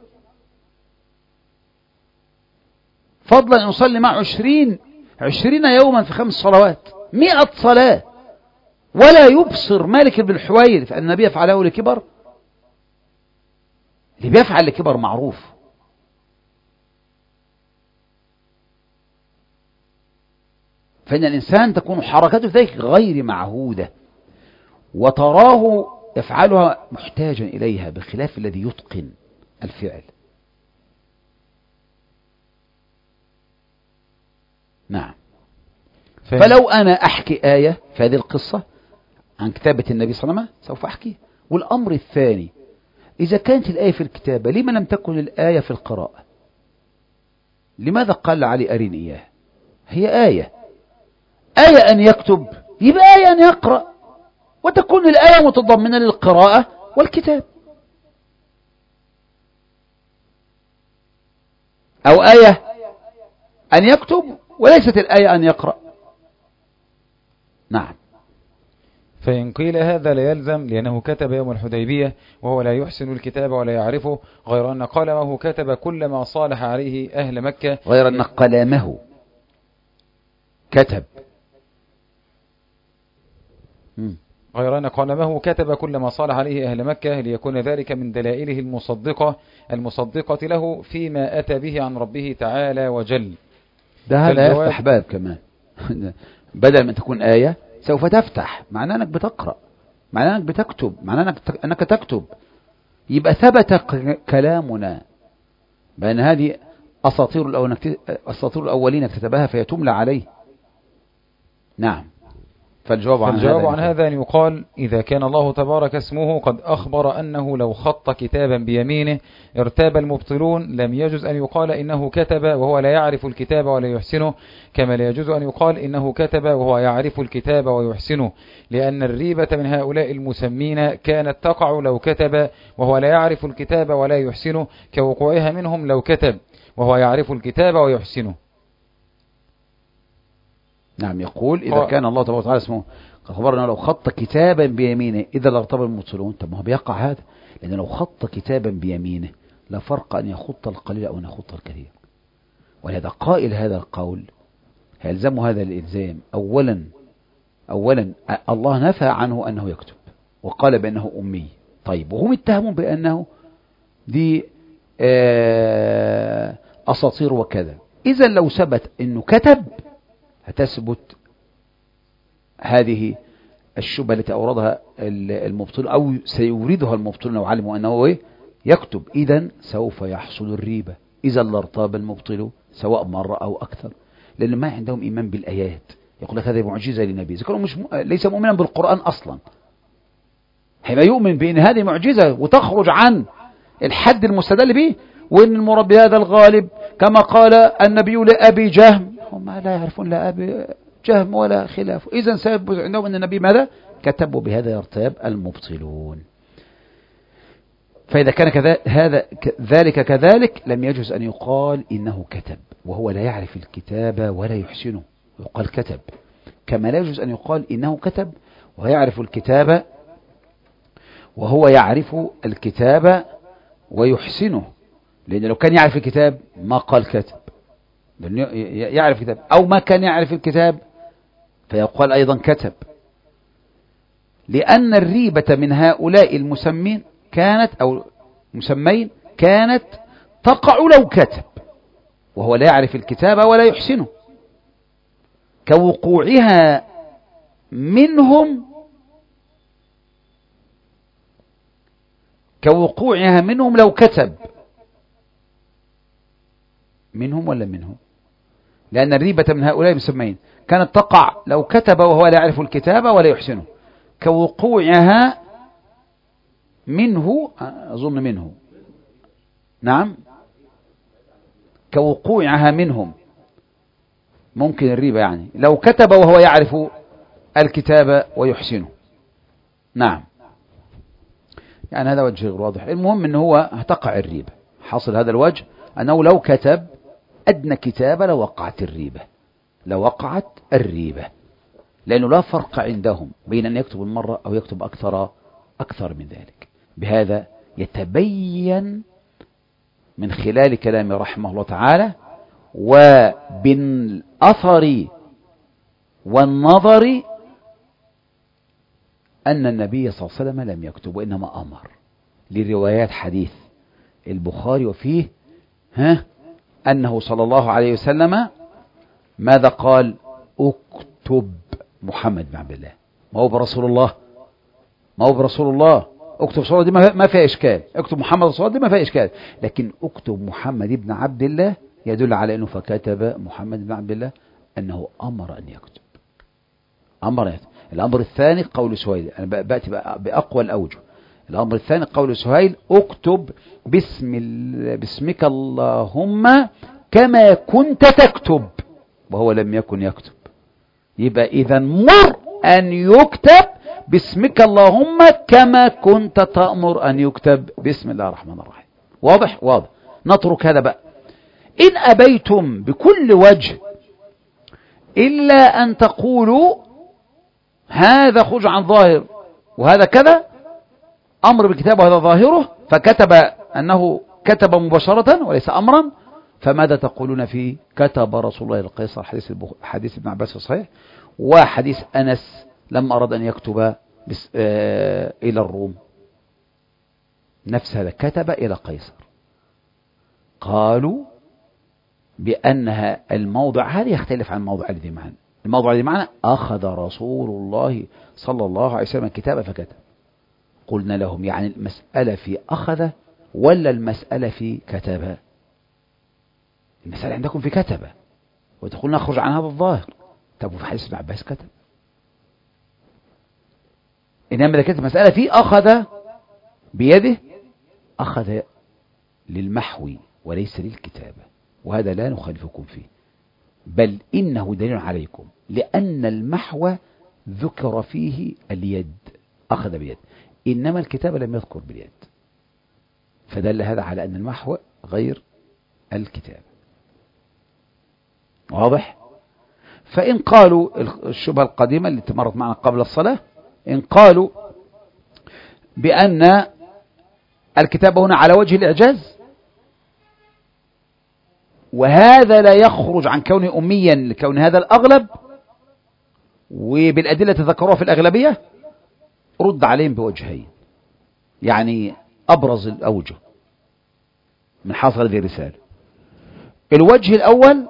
فضلا أن نصلي مع عشرين عشرين يوما في خمس صلوات، مئة صلاة، ولا يبصر مالك بن الحويرث أن النبي يفعله لكبر. اللي بيفعل لكبر معروف. فإن الإنسان تكون حركته ذلك غير معهودة وتراه يفعلها محتاجا إليها، بخلاف الذي يتقن الفعل. نعم. فلو أنا أحكي آية في هذه القصة عن كتابة النبي صلى الله عليه وسلم سوف أحكي. والأمر الثاني، إذا كانت الآية في الكتابة لما لم تكن الآية في القراءة؟ لماذا قال علي أرين إياه؟ هي آية آية أن يكتب، يبقى آية أن يقرأ، وتكون الآية متضمنة للقراءة والكتاب. أو آية أن يكتب وليست الآية أن يقرأ. نعم. فإن قيل هذا لا يلزم لأنه كتب يوم الحديبية وهو لا يحسن الكتاب ولا يعرفه، غير أن قلمه كتب كل ما صالح عليه أهل مكة. غير أن قلمه كتب غير أن قلمه كتب كل ما صالح عليه أهل مكة ليكون ذلك من دلائله المصدقة المصدقة له فيما أتى به عن ربه تعالى وجل. ده هذا يفتح باب كمان بدل من تكون آية سوف تفتح، معناه أنك بتقرأ، معناه أنك بتكتب، معناه أنك, أنك تكتب. يبقى ثبت كلامنا بأن هذه أساطير الأولين, أساطير الأولين اكتتبها فهي تملى عليه. نعم. فالجواب عن, فالجواب هذا, عن هذا أن يقال إذا كان الله تبارك اسمه قد أخبر أنه لو خط كتابا بيمينه ارتاب المبطلون، لم يجوز أن يقال إنه كتب وهو لا يعرف الكتاب ولا يحسنه، كما لا يجوز أن يقال إنه كتب وهو يعرف الكتاب ويحسنه، لأن الريبة من هؤلاء المسمين كانت تقع لو كتب وهو لا يعرف الكتاب ولا يحسنه، كوقوعها منهم لو كتب وهو يعرف الكتاب ويحسنه. نعم، يقول إذا كان الله تبارك وتعالى اسمه أخبرنا لو خط كتابا بيمينه إذا لارتبى المبطلون. طب ما هو بيقع هذا، لأن لو خط كتابا بيمينه لا فرق أن يخط القليل أو أن يخط الكثير. ولهذا قائل هذا القول هيلزمه هذا الإلزام. أولا أولا الله نفى عنه أنه يكتب وقال بأنه أمي. طيب وهم اتهموا بأنه دي أساطير وكذا. إذا لو ثبت أنه كتب هتثبت هذه الشبهة التي أوردها المبطل أو سيوردها المبطلون لو علموا أنه يكتب. إذا سوف يحصل الريبة إذا لارتاب المبطل سواء مرة أو أكثر، لأن ما عندهم إيمان بالآيات. يقول لك هذه معجزة للنبي، إذا كانوا مش م... ليس مؤمنا بالقرآن أصلا، هيبقى يؤمن بأن هذه معجزة وتخرج عن الحد المستدل به، وإن المراد بهذا الغالب كما قال النبي لأبي جهم. هم لا يعرفون لا أبي جهم ولا خلافه. إذن سيثبت عندهم أن النبي ماذا كتبوا بهذا يرتاب المبطلون. فإذا كان كذا هذا ذلك كذلك لم يجوز أن يقال إنه كتب وهو لا يعرف الكتاب ولا يحسنه، يقال كتب. كما لا يجوز أن يقال إنه كتب وهو يعرف الكتاب وهو يعرف الكتاب ويحسنه، لأن لو كان يعرف الكتاب ما قال كتب، يعرف الكتاب أو ما كان يعرف الكتاب فيقال أيضا كتب. لأن الريبة من هؤلاء المسمين كانت أو مسمين كانت تقع لو كتب وهو لا يعرف الكتاب ولا يحسنه، كوقوعها منهم كوقوعها منهم لو كتب. منهم ولا منهم؟ لأن الريبة من هؤلاء المسمين كانت تقع لو كتب وهو لا يعرف الكتاب ولا يحسنه، كوقوعها منه أظن منه نعم كوقوعها منهم ممكن الريبة يعني لو كتب وهو يعرف الكتاب ويحسنه. نعم، يعني هذا وجه غير واضح. المهم أنه هو تقع الريبة. حصل هذا الوجه أنه لو كتب أدنى كتابة لوقعت الريبة لوقعت الريبة لأنه لا فرق عندهم بين أن يكتب المرة أو يكتب أكثر أكثر من ذلك. بهذا يتبين من خلال كلام رحمه الله تعالى وبالأثر والنظر أن النبي صلى الله عليه وسلم لم يكتب وإنما أمر، لروايات حديث البخاري وفيه ها أنه صلى الله عليه وسلم ماذا قال؟ اكتب محمد بن عبد الله. ما هو برسول الله ما هو برسول الله اكتب صورة دي ما فيها إشكال، اكتب محمد صورة دي ما فيها إشكال، لكن اكتب محمد بن عبد الله يدل على أنه فكتب محمد بن عبد الله أنه أمر أن يكتب أمر يكتب. الأمر الثاني قول سهيل، أنا بأتي بأقوى الأوجه. الأمر الثاني قول سهيل اكتب باسم باسمك اللهم كما كنت تكتب وهو لم يكن يكتب. يبقى إذا مر أن يكتب باسمك اللهم كما كنت تأمر أن يكتب بسم الله الرحمن الرحيم. واضح؟ واضح. نترك هذا بقى. إن أبيتم بكل وجه إلا أن تقولوا هذا خرج عن ظاهر وهذا كذا أمر بالكتاب وهذا ظاهره، فكتب أنه كتب مباشرة وليس أمرا، فماذا تقولون في كتب رسول الله القيصر؟ حديث حديث ابن عباس الصحيح وحديث أنس لما أراد أن يكتب بس آه إلى الروم نفس هذا كتب إلى قيصر. قالوا بأنها الموضع هذا يختلف عن الموضع الذي معنا. الموضع الذي معنا أخذ رسول الله صلى الله عليه وسلم الكتاب فكتب. قلنا لهم يعني المسألة في أخذ ولا المسألة في كتب؟ المسألة عندكم في كتب وتقول نخرج عن هذا الظاهر. طب وفي حديث ابن عباس كتب. إنما إذا كانت المسألة في أخذ بيده أخذ للمحو وليس للكتابة، وهذا لا نخالفكم فيه، بل إنه دليل عليكم، لأن المحو ذكر فيه اليد أخذ بيد، إنما الكتابة لم يذكر باليد، فدل هذا على أن المحو غير الكتابة. واضح؟ فإن قالوا الشبهة القديمة اللي تمرت معنا قبل الصلاة، إن قالوا بأن الكتابة هنا على وجه الإعجاز، وهذا لا يخرج عن كونه أميا لكون هذا الأغلب، وبالأدلة تذكروها في الأغلبية، رد عليهم بوجهين، يعني أبرز الأوجه من حاصل هذه الرسالة. الوجه الأول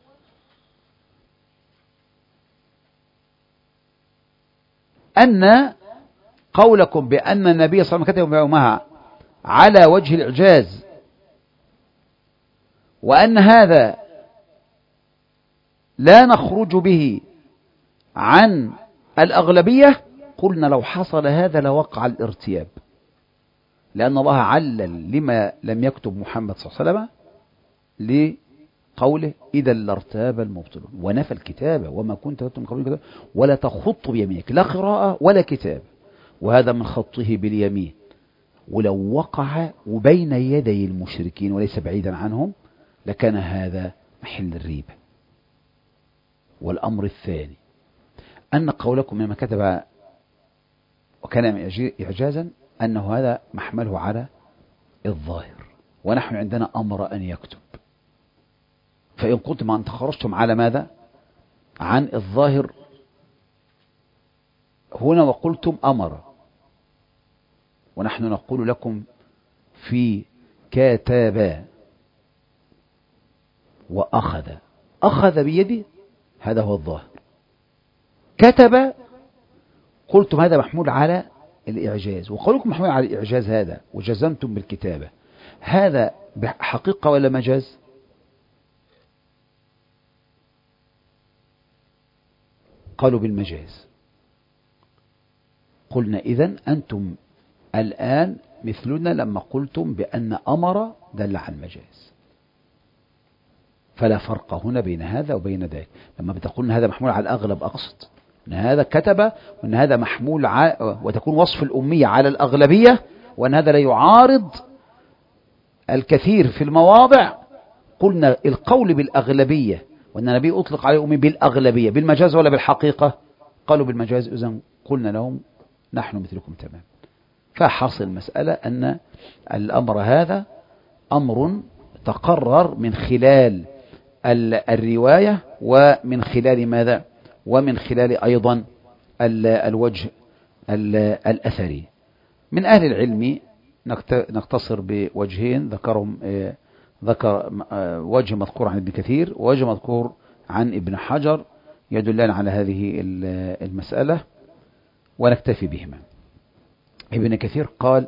أن قولكم بأن النبي صلى الله عليه وسلم كتب يومها على وجه الإعجاز، وأن هذا لا نخرج به عن الأغلبية، قلنا لو حصل هذا لوقع الارتياب، لأن الله علل لما لم يكتب محمد صلى الله عليه وسلم لقوله إذا لارتاب المبطلون، ونفى الكتابة وما كنت تكتب من قبل الكتاب ولا تخط بيمينك، لا قراءة ولا كتاب، وهذا من خطه باليمين. ولو وقع وبين يدي المشركين وليس بعيدا عنهم لكان هذا محل الريبة. والأمر الثاني أن قولكم مما كتب وكان إعجازا أنه هذا محمله على الظاهر، ونحن عندنا أمر أن يكتب. فإن قلتم أن تخرجتم على ماذا؟ عن الظاهر هنا وقلتم أمر، ونحن نقول لكم في كتاب وأخذ، أخذ بيدي هذا هو الظاهر، كتب قلتم هذا محمول على الإعجاز، وقولكم محمول على الإعجاز هذا وجزمتم بالكتابة، هذا حقيقة ولا مجاز؟ قالوا بالمجاز. قلنا إذن أنتم الآن مثلنا لما قلتم بأن أمر دل على المجاز، فلا فرق هنا بين هذا وبين ذاك. لما بتقولون هذا محمول على الأغلب أقصد أن هذا كتب، وأن هذا محمول على، وتكون وصف الأمية على الأغلبية، وأن هذا لا يعارض الكثير في المواضع. قلنا القول بالأغلبية وأن النبي أطلق عليه أمي بالأغلبية بالمجاز ولا بالحقيقة؟ قالوا بالمجاز. إذن قلنا لهم نحن مثلكم تمام. فحصل المسألة أن الأمر هذا أمر تقرر من خلال الرواية ومن خلال ماذا؟ ومن خلال أيضا الوجه الأثري. من أهل العلم نقتصر بوجهين ذكرهم، ذكر وجه مذكور عن ابن كثير ووجه مذكور عن ابن حجر يدلان على هذه المسألة ونكتفي بهما. ابن كثير قال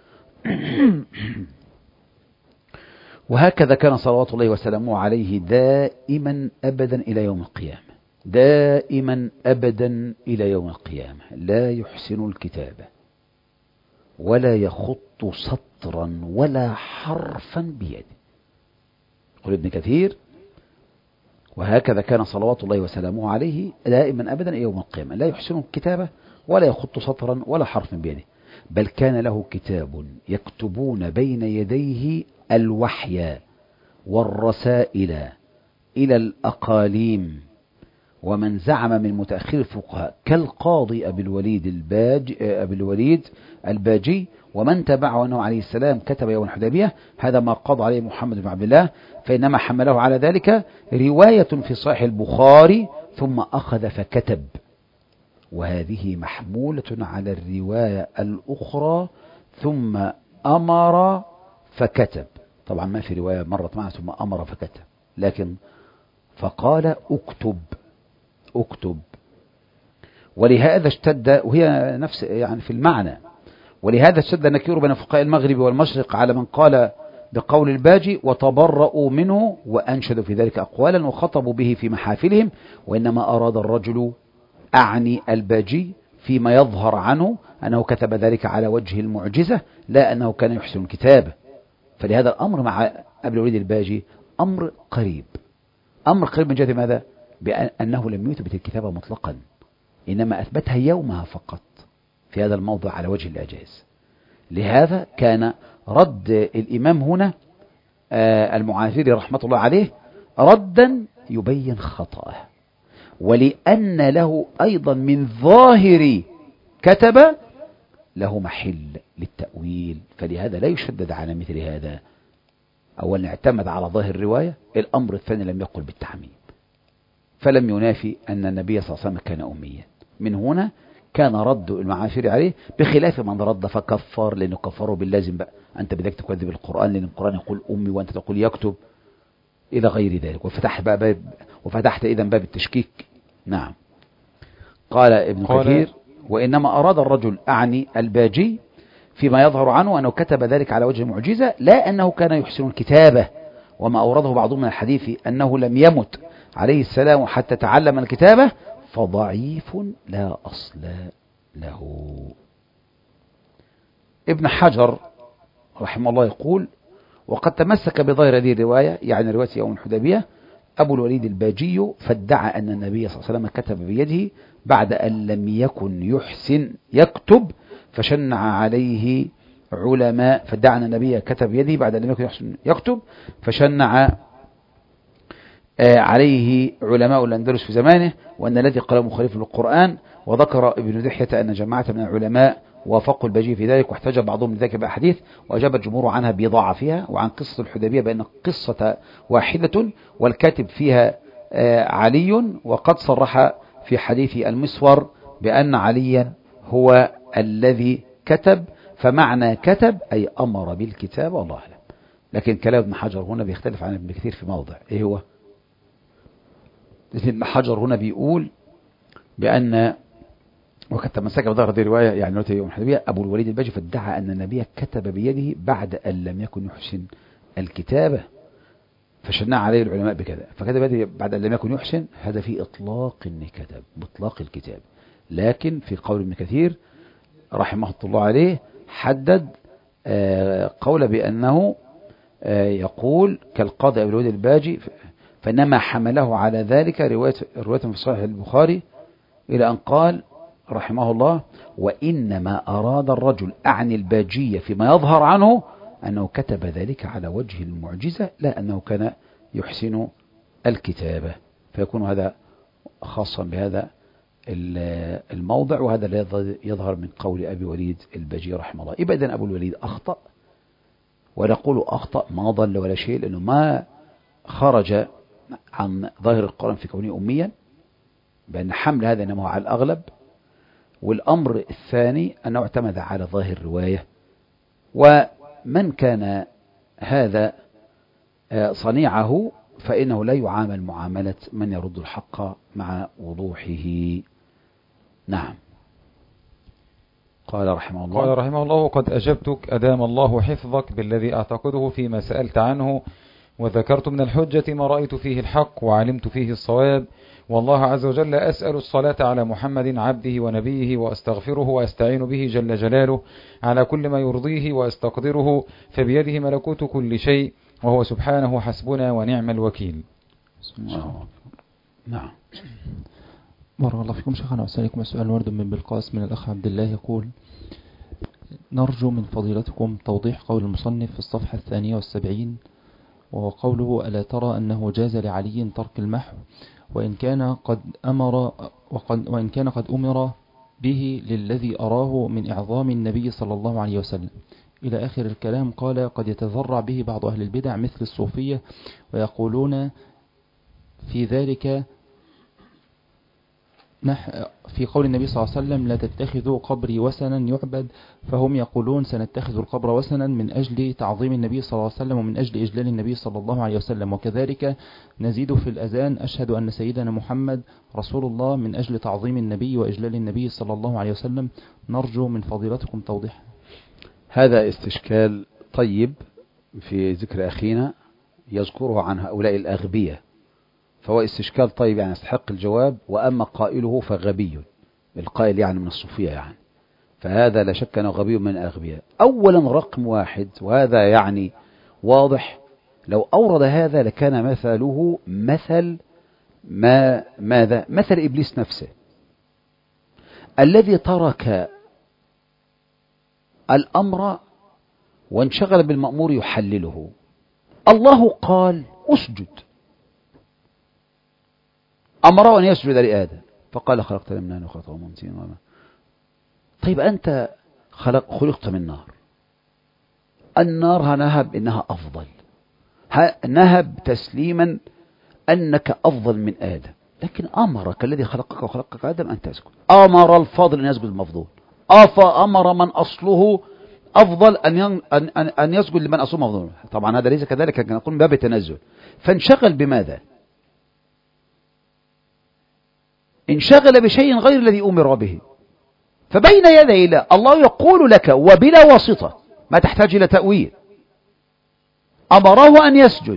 وهكذا كان صلوات الله وسلامه عليه دائما أبدا إلى يوم القيامة، دائما أبدا إلى يوم القيامة، لا يحسن الكتابة ولا يخط سطرا ولا حرفا بيده. يقول ابن كثير وهكذا كان صلوات الله وسلامه عليه دائما أبدا إلى يوم القيامة، لا يحسن الكتابة ولا يخط سطرا ولا حرفا بيده، بل كان له كتاب يكتبون بين يديه الوحي والرسائل إلى الأقاليم. ومن زعم من متأخر الفقهاء كالقاضي أبي الوليد الباج أبي الوليد الباجي ومن تبعه أنه عليه السلام كتب يوم الحديبية، هذا ما قضى عليه محمد بن عبد الله، فإنما حمله على ذلك رواية في صحيح البخاري ثم أخذ فكتب، وهذه محمولة على الرواية الأخرى ثم أمر فكتب. طبعا ما في رواية مرت معنا ثم أمر فكتب، لكن فقال اكتب اكتب. ولهذا اشتد، وهي نفس يعني في المعنى، ولهذا اشتد النكير بين فقهاء المغرب والمشرق على من قال بقول الباجي وتبرؤوا منه وأنشدوا في ذلك أقوالا وخطبوا به في محافلهم، وإنما أراد الرجل أعني الباجي فيما يظهر عنه أنه كتب ذلك على وجه المعجزة لا أنه كان يحسن الكتابة. فلهذا الأمر مع أبي الوليد الباجي أمر قريب، أمر قريب من جهة ماذا؟ بأنه لم يثبت الكتابة مطلقا، إنما أثبتها يومها فقط في هذا الموضع على وجه الإعجاز. لهذا كان رد الإمام هنا المعافري رحمة الله عليه ردا يبين خطأه، ولأن له أيضا من ظاهر كتب له محل للتأويل، فلهذا لا يشدد على مثل هذا. أولا اعتمد على ظاهر الرواية، الأمر الثاني لم يقل بالتعميم، فلم ينافي أن النبي صلى الله عليه وسلم كان أميا. من هنا كان رد المعافر عليه، بخلاف من رد فكفر، لأنه كفره باللازم بقى، أنت بدك تكذب القرآن لأن القرآن يقول أمي وأنت تقول يكتب، إلى غير ذلك، وفتح باب وفتحت إذن باب التشكيك. نعم. قال ابن كثير: وإنما أراد الرجل أعني الباجي فيما يظهر عنه أنه كتب ذلك على وجه المعجزة، لا أنه كان يحسن الكتابة. وما أورده بعضهم من الحديث أنه لم يمت عليه السلام حتى تعلم الكتابة فضعيف لا أصل له. ابن حجر رحمه الله يقول: وقد تمسك بظاهر هذه الرواية، يعني رواية يوم الحديبية، أبو الوليد الباجي، فادعى أن النبي صلى الله عليه وسلم كتب بيده بعد أن لم يكن يحسن يكتب، فشنع عليه علماء فادعى أن النبي كتب بيده بعد أن لم يكن يحسن يكتب، فشنع عليه علماء الأندلس في زمانه، وأن الذي قاله مخالف للقرآن. وذكر ابن دحية أن جماعة من العلماء وافقوا الباجي في ذلك، واحتج بعضهم لذلك بأحاديث، وأجاب الجمهور عنها بضعفها. وعن قصة الحديبية بأن قصة واحدة والكاتب فيها علي، وقد صرح في حديث المسور بأن عليا هو الذي كتب، فمعنى كتب أي أمر بالكتاب، والله أعلم. لكن كلام ابن حجر هنا بيختلف عن ابن كثير في موضع، إيه هو؟ ابن حجر هنا بيقول بأن وقد تمسك بظاهر هذه الرواية، يعني رواية يوم الحديبية، أبو الوليد الباجي فادعى أن النبي كتب بيده بعد أن لم يكن يحسن الكتابة، فشنع عليه العلماء بكذا، فكتب بيده بعد أن لم يكن يحسن. هذا في إطلاق إن كتب، بإطلاق الكتاب. لكن في قول ابن كثير رحمه الله عليه حدد قول بأنه يقول كالقاضي أبو الوليد الباجي، فإنما حمله على ذلك رواية رواية في صحيح البخاري، إلى أن قال رحمه الله: وإنما أراد الرجل أعني الباجية فيما يظهر عنه أنه كتب ذلك على وجه المعجزة، لا أنه كان يحسن الكتابة. فيكون هذا خاصا بهذا الموضع، وهذا لا يظهر من قول أبي وليد الباجي رحمه الله. يبقى إذن أبو الوليد أخطأ، ونقول أخطأ ما ضل ولا شيء، لأنه ما خرج عن ظاهر القرآن في كونه أميا، بأن حمل هذا إنما هو على الأغلب. والأمر الثاني أنه اعتمد على ظاهر الرواية، ومن كان هذا صنيعه فإنه لا يعامل معاملة من يرد الحق مع وضوحه. نعم. قال رحمه الله قال رحمه الله: وقد أجبتك أدام الله حفظك بالذي أعتقده فيما سألت عنه، وذكرت من الحجة ما رأيت فيه الحق وعلمت فيه الصواب، والله عز وجل أسأل الصلاة على محمد عبده ونبيه، وأستغفره وأستعين به جل جلاله على كل ما يرضيه وأستقدره، فبيده ملكوت كل شيء، وهو سبحانه حسبنا ونعم الوكيل. نعم. بارك الله فيكم شيخنا. وأسألكم السؤال ورد من بالقاس من الأخ عبد الله، يقول: نرجو من فضيلتكم توضيح قول المصنف في الصفحة الثانية والسبعين، وهو قوله: ألا ترى أنه جاز لعلي ترك المحو وإن كان قد أمر وقد وإن كان قد أمر به للذي أراه من إعظام النبي صلى الله عليه وسلم، إلى آخر الكلام. قال: قد يتذرع به بعض أهل البدع مثل الصوفية، ويقولون في ذلك في قول النبي صلى الله عليه وسلم: لا تتخذوا قبري وثنا يعبد، فهم يقولون سنتخذ القبر وثنا من أجل تعظيم النبي صلى الله عليه وسلم ومن أجل إجلال النبي صلى الله عليه وسلم. وكذلك نزيد في الأذان: أشهد أن سيدنا محمد رسول الله، من أجل تعظيم النبي وإجلال النبي صلى الله عليه وسلم. نرجو من فضيلتكم توضيح. هذا استشكال طيب في ذكر أخينا يذكره عن هؤلاء الأغبية، فهو استشكال طيب يعني يستحق الجواب. وأما قائله فغبي، القائل يعني من الصوفية يعني، فهذا لا شك أنه غبي من الأغبياء. أولا رقم واحد، وهذا يعني واضح، لو أورد هذا لكان مثله مثل ما ماذا مثل إبليس نفسه الذي ترك الأمر وانشغل بالمأمور يحلله. الله قال اسجد، أمره أن يسجد لآدم فقال خلقتني من نار وخلقته من طين وما. طيب أنت خلق خلقت من نار، النار نهب إنها أفضل، نهب تسليما أنك أفضل من آدم، لكن أمرك الذي خلقك وخلقك آدم أن تسجد. أمر الفاضل أن يسجد المفضول، أمر من أصله أفضل أن أن أن يسجد لمن أصله مفضول. طبعا هذا ليس كذلك، لكن نقول من باب التنزل. فانشغل بماذا؟ انشغل بشيء غير الذي أمر به. فبين يدي الله الله يقول لك وبلا واسطة، ما تحتاج إلى تأويل، أمره أن يسجد.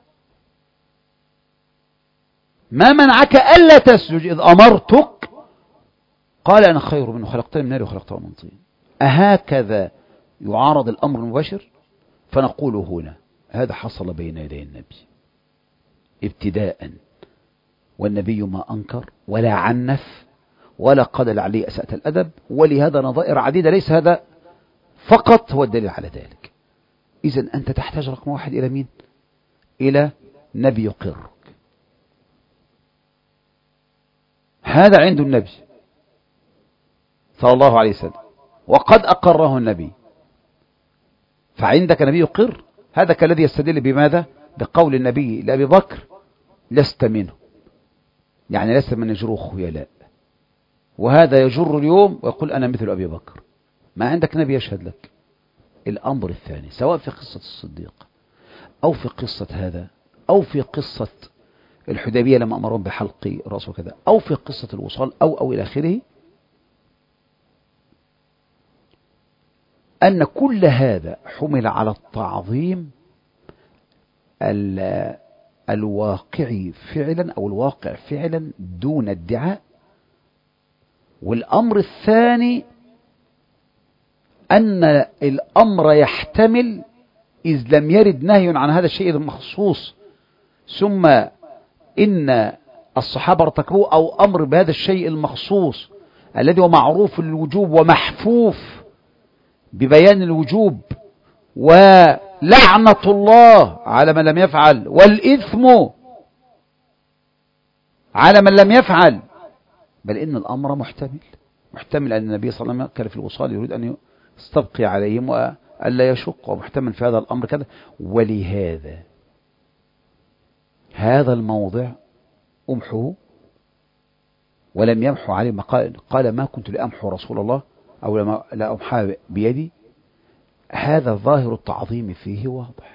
ما منعك ألا تسجد إذ أمرتك؟ قال أنا خير منه خلقتني من نار وخلقته من طين. أهكذا يعارض الأمر المباشر؟ فنقول هنا هذا حصل بين يدي النبي ابتداء، والنبي ما أنكر ولا عنف ولا قدل عليه أساءة الأدب، ولهذا نظائر عديدة، ليس هذا فقط هو الدليل على ذلك. إذن أنت تحتاج رقم واحد إلى مين؟ إلى نبي يقرك. هذا عند النبي صلى الله عليه وسلم، وقد أقره النبي، فعندك نبي يقر. هذا كالذي يستدل بماذا؟ بقول النبي لأبي بكر لست منه، يعني لست من يجر خيلاء، وهذا يجر اليوم ويقول أنا مثل أبي بكر. ما عندك نبي يشهد لك. الأمر الثاني، سواء في قصة الصديق أو في قصة هذا أو في قصة الحديبية لما أمرهم بحلق رأسه وكذا، أو في قصة الوصال أو أو إلى آخره، أن كل هذا حمل على التعظيم الواقعي فعلا أو الواقع فعلا دون ادعاء. والأمر الثاني أن الأمر يحتمل إذ لم يرد نهي عن هذا الشيء المخصوص ثم إن الصحابة ارتكبوه، أو أمر بهذا الشيء المخصوص الذي هو معروف الوجوب ومحفوف ببيان الوجوب، ولعنة الله على من لم يفعل، والإثم على من لم يفعل. بل إن الأمر محتمل محتمل أن النبي صلى الله عليه وسلم كان في الوصال يريد أن يستبقي عليهم وألا يشق، ومحتمل في هذا الأمر كذا. ولهذا هذا الموضع أمحه ولم يمحو عليه، ما قال, قال ما كنت لأمحو رسول الله أو لا أمحى بيدي. هذا ظاهر التعظيم فيه واضح،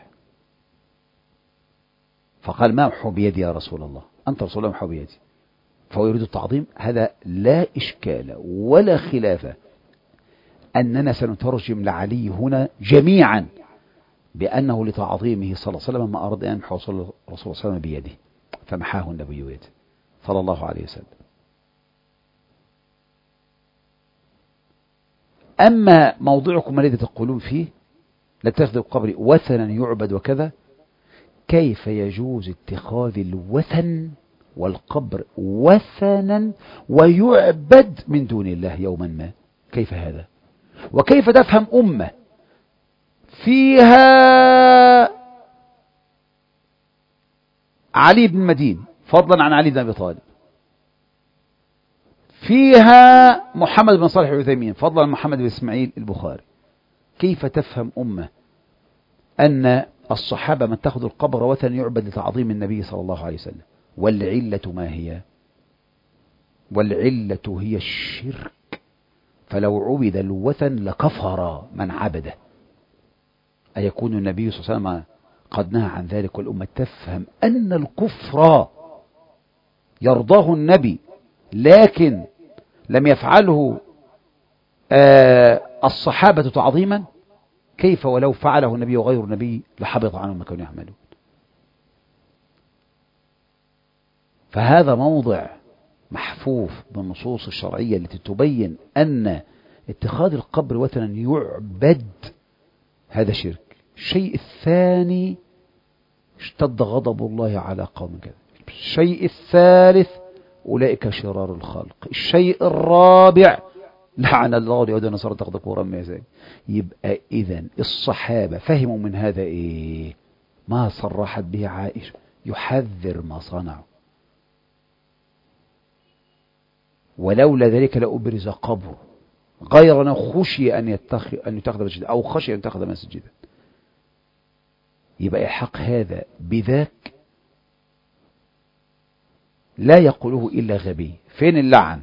فقال ما أمحو بيدي يا رسول الله، أنت رسول الله أمحو بيدي، فهو يريد التعظيم. هذا لا إشكال ولا خلاف أننا سنترجم لعلي هنا جميعا بأنه لتعظيمه صلى الله عليه وسلم ما أراد أن يمحو رسول الله صلى الله عليه وسلم بيده، فمحاه النبي بيده صلى الله عليه وسلم. أما موضعكم الذي تقولون فيه لا تتخذوا القبر وثنا يعبد وكذا، كيف يجوز اتخاذ الوثن والقبر وثنا ويعبد من دون الله يوما ما؟ كيف هذا؟ وكيف تفهم أمة فيها علي بن مدين فضلا عن علي بن أبي طالب، فيها محمد بن صالح العثيمين فضلا عن محمد بن إسماعيل البخاري، كيف تفهم أمة أن الصحابة من اتخذوا القبر وثن يعبد لتعظيم النبي صلى الله عليه وسلم؟ والعلة ما هي؟ والعلة هي الشرك، فلو عبد الوثن لكفر من عبده. أيكون النبي صلى الله عليه وسلم قد نهى عن ذلك والأمة تفهم أن الكفر يرضاه النبي لكن لم يفعله آه الصحابة تعظيما؟ كيف ولو فعله النبي وغير النبي لحبط عنهم ما كانوا يعملون. فهذا موضع محفوف بالنصوص الشرعية التي تبين أن اتخاذ القبر وثنا يعبد هذا شرك. الشيء الثاني اشتد غضب الله على قوم كذا. الشيء الثالث أولئك شرار الخلق. الشيء الرابع لعن الله اليهود والنصارى اتخذوا قبور أنبيائهم. يبقى إذن الصحابة فهموا من هذا إيه؟ ما صرحت به عائشة، يحذر ما صنعوا. ولولا ذلك لأبرز قبر غير أنه خشي أن يتخذ أن يتخذ مسجدا أو خشي أن يتخذ مسجدا. يبقى الحق هذا بذاك لا يقوله إلا غبي. فين اللعن؟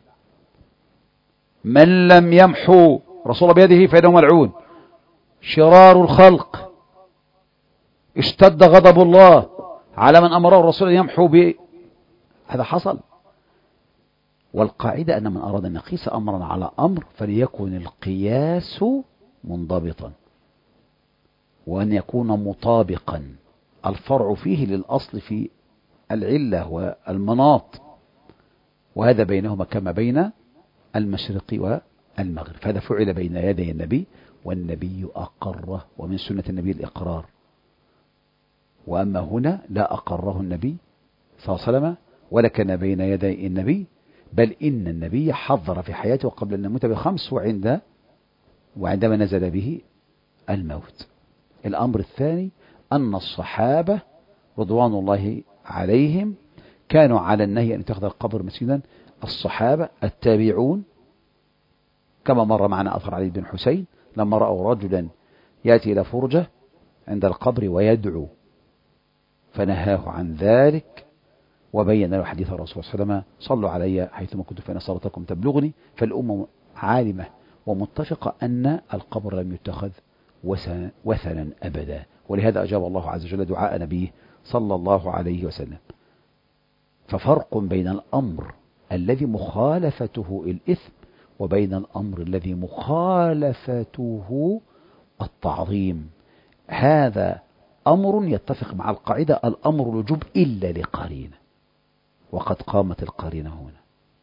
من لم يمحو رسول بيده فإنه ملعون. شرار الخلق اشتد غضب الله على من أمره الرسول أن يمحو به. هذا حصل. والقاعدة أن من أراد أن يقيس أمرا على أمر فليكن القياس منضبطا وأن يكون مطابقا الفرع فيه للأصل في العلة والمناط، وهذا بينهما كما بين المشرق والمغرب. فهذا فعل بين يدي النبي والنبي أقره، ومن سنة النبي الإقرار. وأما هنا لا أقره النبي صلى الله عليه وسلم ولا كان بين يدي النبي، بل إن النبي حضر في حياته قبل أن يموت بخمس وعند وعندما نزل به الموت. الأمر الثاني أن الصحابة رضوان الله عليهم كانوا على النهي أن يتخذ القبر مسجدا. الصحابة التابعون كما مر معنا أثر علي بن حسين لما رأوا رجلا يأتي إلى فرجة عند القبر ويدعو فنهاه عن ذلك وبين له حديث الرسول صلى الله عليه وسلم: صلوا علي حيثما كنت فإن صلاتكم تبلغني. فالأمة عالمة ومتفقة أن القبر لم يتخذ وثنا أبدا، ولهذا أجاب الله عز وجل دعاء نبيه صلى الله عليه وسلم. ففرق بين الأمر الذي مخالفته الإثم وبين الأمر الذي مخالفته التعظيم. هذا أمر يتفق مع القاعدة الأمر الوجوب إلا لقرينة، وقد قامت القرينة هنا.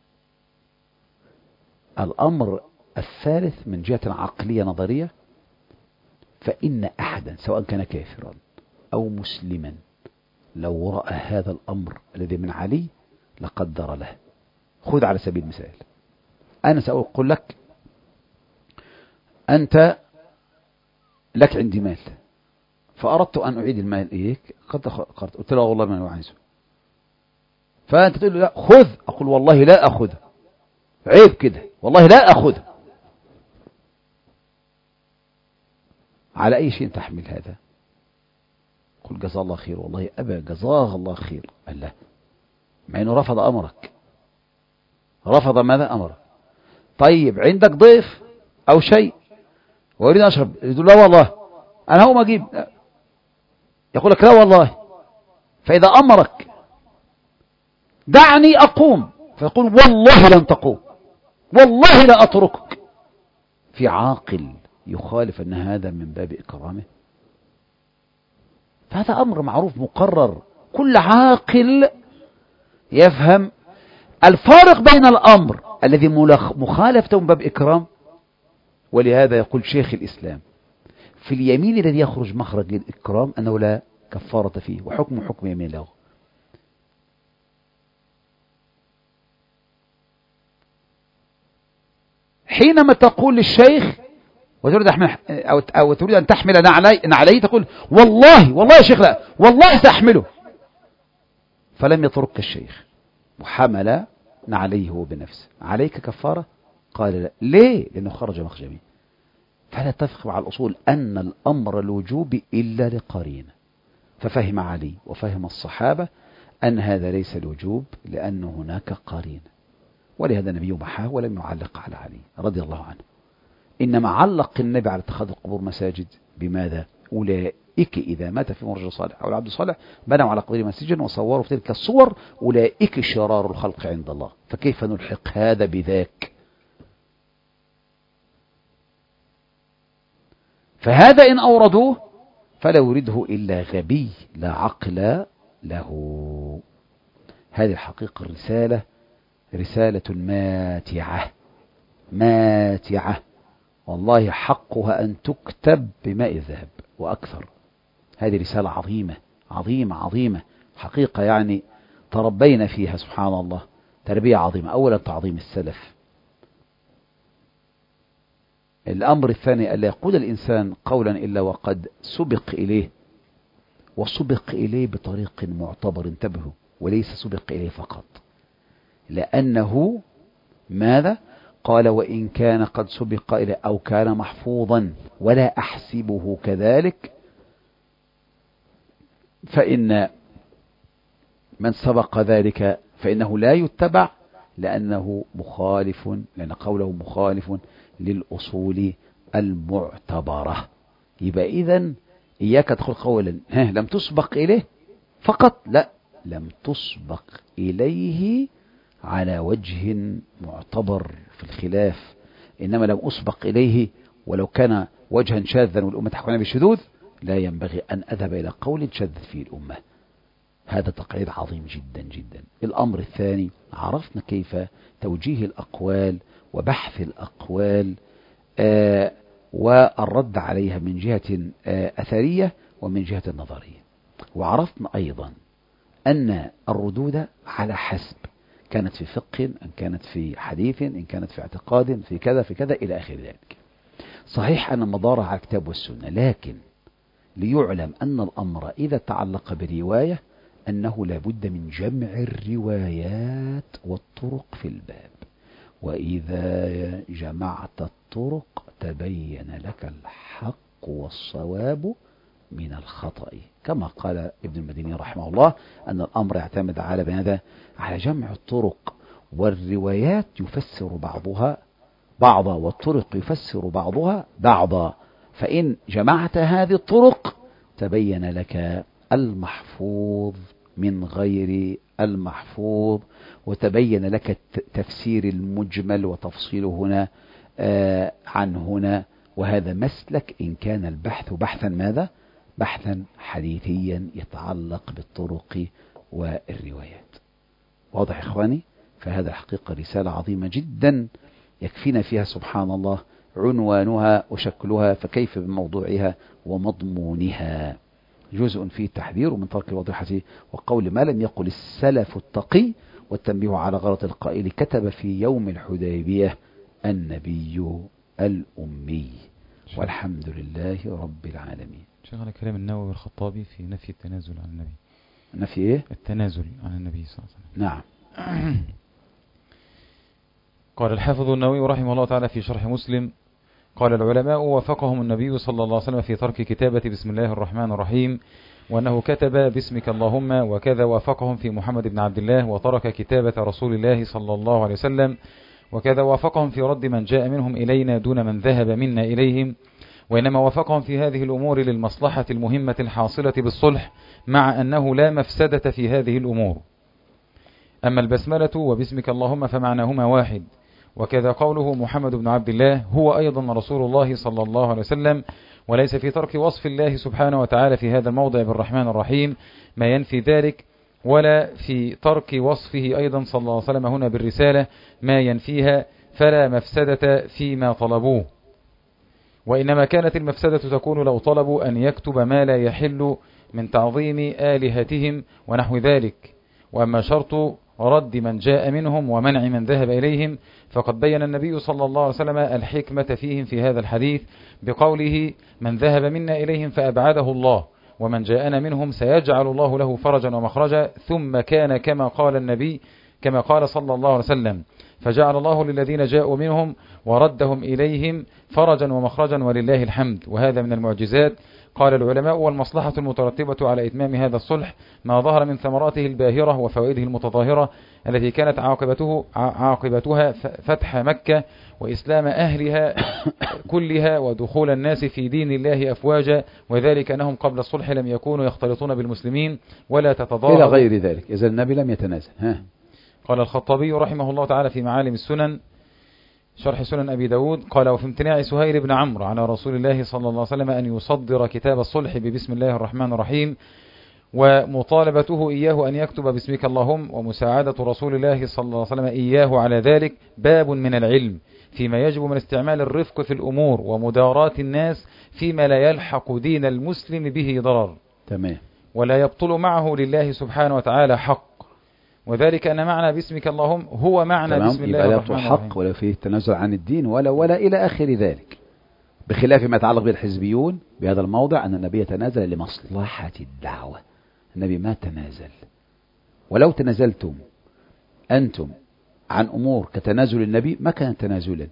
الأمر الثالث من جهة عقلية نظرية، فإن أحدا سواء كان كافرا أو مسلما لو رأى هذا الأمر الذي من علي لقدر له. خذ على سبيل المثال، أنا سأقول لك أنت لك عندي مال فأردت أن أعيد المال إليك، قد قررت قلت له والله ما أنا عايزه، فأنت تقول له لا خذ، أقول والله لا أخذه، عيب كده، والله لا أخذه. على أي شيء تحمل هذا؟ قل جزاه الله خير، والله أبا جزاه الله خير. قال لا، مع أنه رفض أمرك. رفض ماذا؟ أمرك. طيب عندك ضيف أو شيء ويريد أشرب، يقول لا والله أنا هو ما أجيب، يقول لك لا والله. فإذا أمرك دعني أقوم فيقول والله لن تقوم، والله لا أتركك. في عاقل يخالف أن هذا من باب إكرامه؟ فهذا أمر معروف مقرر، كل عاقل يفهم الفارق بين الأمر الذي مخالفته من باب إكرام. ولهذا يقول شيخ الإسلام في اليمين الذي يخرج مخرج الإكرام أنه لا كفارة فيه وحكم حكم يمين له. حينما تقول للشيخ وتريد أو أو تريد أن تحمل نعلي نعليه تقول والله والله يا شيخ لا والله سأحمله، فلم يترك الشيخ وحمل نعليه هو بنفسه، عليك كفارة؟ قال لا. ليه؟ لأنه خرج مخرج. فلا تتفق مع الأصول أن الأمر الوجوب إلا لقرينة. ففهم علي وفهم الصحابة أن هذا ليس الوجوب لأن هناك قرينة، ولهذا النبي محاه ولم يعلق على علي رضي الله عنه، إنما علق النبي على اتخاذ القبور مساجد بماذا؟ أولئك إذا مات في رجل صالح أو العبد الصالح بنوا على قبره مسجدا وصوروا في تلك الصور أولئك شرار الخلق عند الله. فكيف نلحق هذا بذاك؟ فهذا إن أوردوه فلا يريده إلا غبي لا عقل له. هذه الحقيقة الرسالة رسالة ماتعة ماتعة، والله حقها أن تكتب بماء الذهب وأكثر. هذه رسالة عظيمة عظيمة عظيمة حقيقة، يعني تربينا فيها سبحان الله تربية عظيمة. أولا تعظيم السلف. الأمر الثاني ألا يقول الإنسان قولا إلا وقد سبق إليه، وسبق إليه بطريق معتبر، انتبهوا، وليس سبق إليه فقط، لأنه ماذا؟ قال وإن كان قد سبق إليه أو كان محفوظا ولا أحسبه كذلك، فإن من سبق ذلك فإنه لا يتبع، لأنه مخالف، لأن قوله مخالف للأصول المعتبرة. يبقى إذن إياك تدخل قولا ها لم تسبق إليه فقط، لا، لم تسبق إليه على وجه معتبر في الخلاف، إنما لم أسبق إليه ولو كان وجها شاذا والأمة تحكمنا بالشذوذ لا ينبغي أن أذهب إلى قول شذ فيه الأمة. هذا تقعيد عظيم جدا جدا. الأمر الثاني، عرفنا كيف توجيه الأقوال وبحث الأقوال آه والرد عليها من جهة آه أثرية ومن جهة نظرية. وعرفنا أيضا أن الردود على حسب، كانت في فقه، إن كانت في حديث، إن كانت في اعتقاد، في كذا في كذا إلى آخر ذلك. صحيح أن مدارها على الكتاب والسنة، لكن ليعلم أن الأمر إذا تعلق برواية أنه لابد من جمع الروايات والطرق في الباب، وإذا جمعت الطرق تبين لك الحق والصواب من الخطأ، كما قال ابن المديني رحمه الله أن الأمر يعتمد على ماذا؟ على جمع الطرق، والروايات يفسر بعضها بعضا والطرق يفسر بعضها بعضا، فإن جمعت هذه الطرق تبين لك المحفوظ من غير المحفوظ، وتبين لك تفسير المجمل وتفصيله هنا آه عن هنا. وهذا مسلك إن كان البحث بحثا ماذا؟ بحثا حديثيا يتعلق بالطرق والروايات. واضح إخواني؟ فهذا الحقيقة رسالة عظيمة جدا يكفينا فيها سبحان الله عنوانها وشكلها، فكيف بموضوعها ومضمونها. جزء فيه التحذير من ترك الوضيحة وقول ما لم يقل السلف التقي، والتنبيه على غلط القائل كتب في يوم الحديبية النبي الأمي. والحمد لله رب العالمين. شغل كلام النووي والخطابي في نفي التنازل عن النبي. نفي ايه؟ التنازل عن النبي صلى الله عليه وسلم. نعم. قال الحافظ النووي رحمه الله تعالى في شرح مسلم: قال العلماء وفقهم النبي صلى الله عليه وسلم في ترك كتابة بسم الله الرحمن الرحيم، وأنه كتب باسمك اللهم، وكذا وافقهم في محمد بن عبد الله وترك كتابة رسول الله صلى الله عليه وسلم، وكذا وافقهم في رد من جاء منهم إلينا دون من ذهب منا إليهم، وإنما وافقهم في هذه الأمور للمصلحة المهمة الحاصلة بالصلح، مع أنه لا مفسدة في هذه الأمور. أما البسملة وباسمك اللهم فمعناهما واحد، وكذا قوله محمد بن عبد الله هو أيضا رسول الله صلى الله عليه وسلم، وليس في ترك وصف الله سبحانه وتعالى في هذا الموضع بالرحمن الرحيم ما ينفي ذلك، ولا في ترك وصفه أيضا صلى الله عليه وسلم هنا بالرسالة ما ينفيها، فلا مفسدة فيما طلبوه. وإنما كانت المفسدة تكون لو طلبوا أن يكتب ما لا يحل من تعظيم آلهتهم ونحو ذلك. وأما شرط رد من جاء منهم ومنع من ذهب إليهم فقد بين النبي صلى الله عليه وسلم الحكمة فيهم في هذا الحديث بقوله: من ذهب منا إليهم فأبعده الله، ومن جاءنا منهم سيجعل الله له فرجا ومخرجا. ثم كان كما قال النبي كما قال صلى الله عليه وسلم: فجعل الله للذين جاءوا منهم وردهم إليهم فرجا ومخرجا ولله الحمد. وهذا من المعجزات. قال العلماء: والمصلحة المترتبة على إتمام هذا الصلح ما ظهر من ثمراته الباهرة وفوائده المتظاهرة التي كانت عاقبته عاقبتها فتح مكة وإسلام أهلها كلها ودخول الناس في دين الله أفواجا، وذلك أنهم قبل الصلح لم يكونوا يختلطون بالمسلمين ولا تتضارب إلى غير ذلك. إذا النبي لم يتنازل. ها. قال الخطابي رحمه الله تعالى في معالم السنن شرح سنن أبي داود قال: وفي امتناع سهيل بن عمرو على رسول الله صلى الله عليه وسلم أن يصدر كتاب الصلح ببسم الله الرحمن الرحيم، ومطالبته إياه أن يكتب باسمك اللهم، ومساعدة رسول الله صلى الله عليه وسلم إياه على ذلك، باب من العلم فيما يجب من استعمال الرفق في الأمور ومداراة الناس فيما لا يلحق دين المسلم به ضرر، تمام، ولا يبطل معه لله سبحانه وتعالى حق. وذلك أن معنى باسمك اللهم هو معنى بسم الله الرحمن الرحيم، حق ولا فيه التنازل عن الدين ولا ولا إلى آخر ذلك، بخلاف ما يتعلق بالحزبيون بهذا الموضع أن النبي تنازل لمصلحة الدعوة. النبي ما تنازل. ولو تنازلتم أنتم عن أمور كتنازل النبي ما كان تنازلا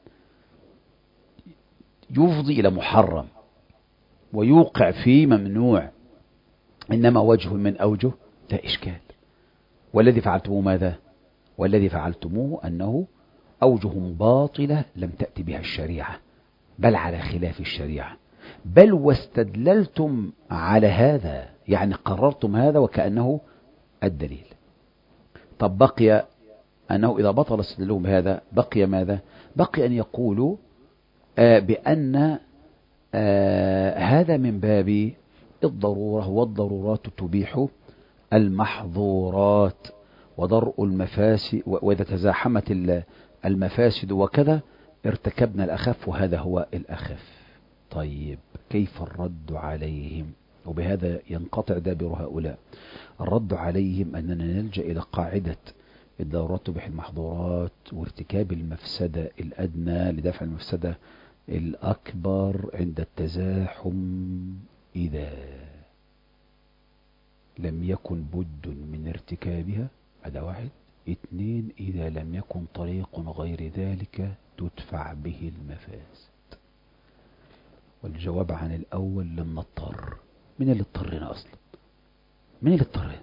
يفضي إلى محرم ويوقع في ممنوع، إنما وجه من أوجه لا إشكال. والذي فعلتموه ماذا؟ والذي فعلتموه أنه أوجه باطلة لم تأتي بها الشريعة، بل على خلاف الشريعة، بل واستدللتم على هذا، يعني قررتم هذا وكأنه الدليل. طب بقي أنه إذا بطل استدلالهم بهذا بقي ماذا؟ بقي أن يقولوا آه بأن آه هذا من باب الضرورة، والضرورات تبيح المحظورات، ودرء المفاسد، وإذا تزاحمت المفاسد وكذا ارتكبنا الأخف، وهذا هو الأخف. طيب كيف الرد عليهم؟ وبهذا ينقطع دابر هؤلاء. الرد عليهم أننا نلجأ إلى قاعدة الضرورات تبيح المحظورات، وارتكاب المفسدة الأدنى لدفع المفسدة الأكبر عند التزاحم، إذا لم يكن بد من ارتكابها، هذا واحد. اثنين، إذا لم يكن طريق غير ذلك تدفع به المفاسد. والجواب عن الأول لم نضطر. من اللي اضطرنا أصلا؟ من اللي اضطرنا؟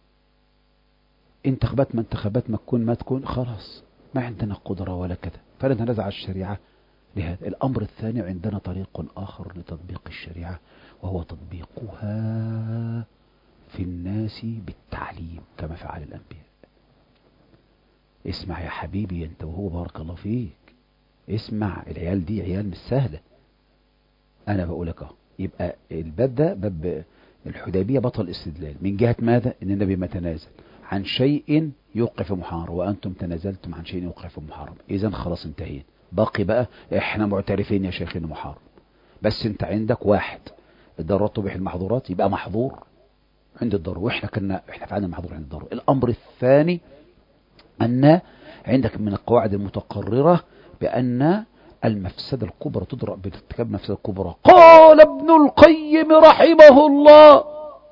انتخبات ما انتخبات ما تكون ما تكون خلاص ما عندنا قدرة ولا كذا، فلا نزع الشريعة لهذا. الأمر الثاني، عندنا طريق آخر لتطبيق الشريعة، وهو تطبيقها في الناس بالتعليم كما فعل الأنبياء. اسمع يا حبيبي أنت وهو، بارك الله فيك، اسمع، العيال دي عيال مش سهلة. أنا بقولك أهو. يبقى الباب ده باب الحديبية بطل استدلال من جهة ماذا؟ إن النبي ما تنازل عن شيء يوقف محرم، وأنتم تنازلتم عن شيء يوقف محرم. إذا خلاص انتهينا. باقي بقى إحنا معترفين يا شيخ إنه محرم، بس أنت عندك واحد الضرورات تبيح المحظورات، يبقى محظور عند الضرورة، وإحنا كنا إحنا فعلنا المحظور عند الضرورة. الأمر الثاني أن عندك من القواعد المتقررة بأن المفسدة الكبرى تدرأ بارتكاب المفسدة الكبرى. قال ابن القيم رحمه الله،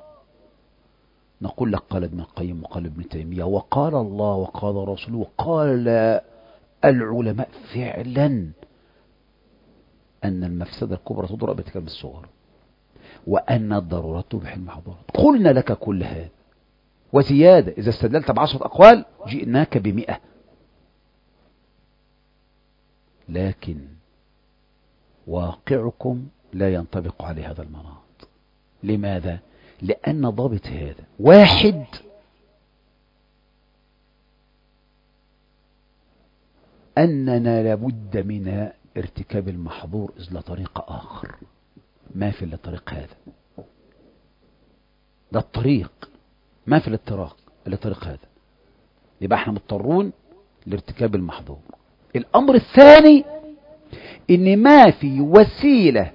نقول لك قال ابن القيم وقال ابن تيمية وقال الله وقال رسوله وقال العلماء فعلا أن المفسدة الكبرى تدرأ بارتكاب الصغر، وأن الضرورات تبيح المحظورات. قلنا لك كل هذا وزيادة. إذا استدللت بعشرة أقوال جئناك بمئة. لكن واقعكم لا ينطبق عليه هذا المناط. لماذا؟ لأن ضابط هذا واحد، أننا لابد من ارتكاب المحظور إذ لا طريق آخر. ما في إلا طريق هذا، ده الطريق، ما في الطريق إلا طريق هذا. يبقى احنا مضطرون لارتكاب المحظور. الأمر الثاني، إن ما في وسيلة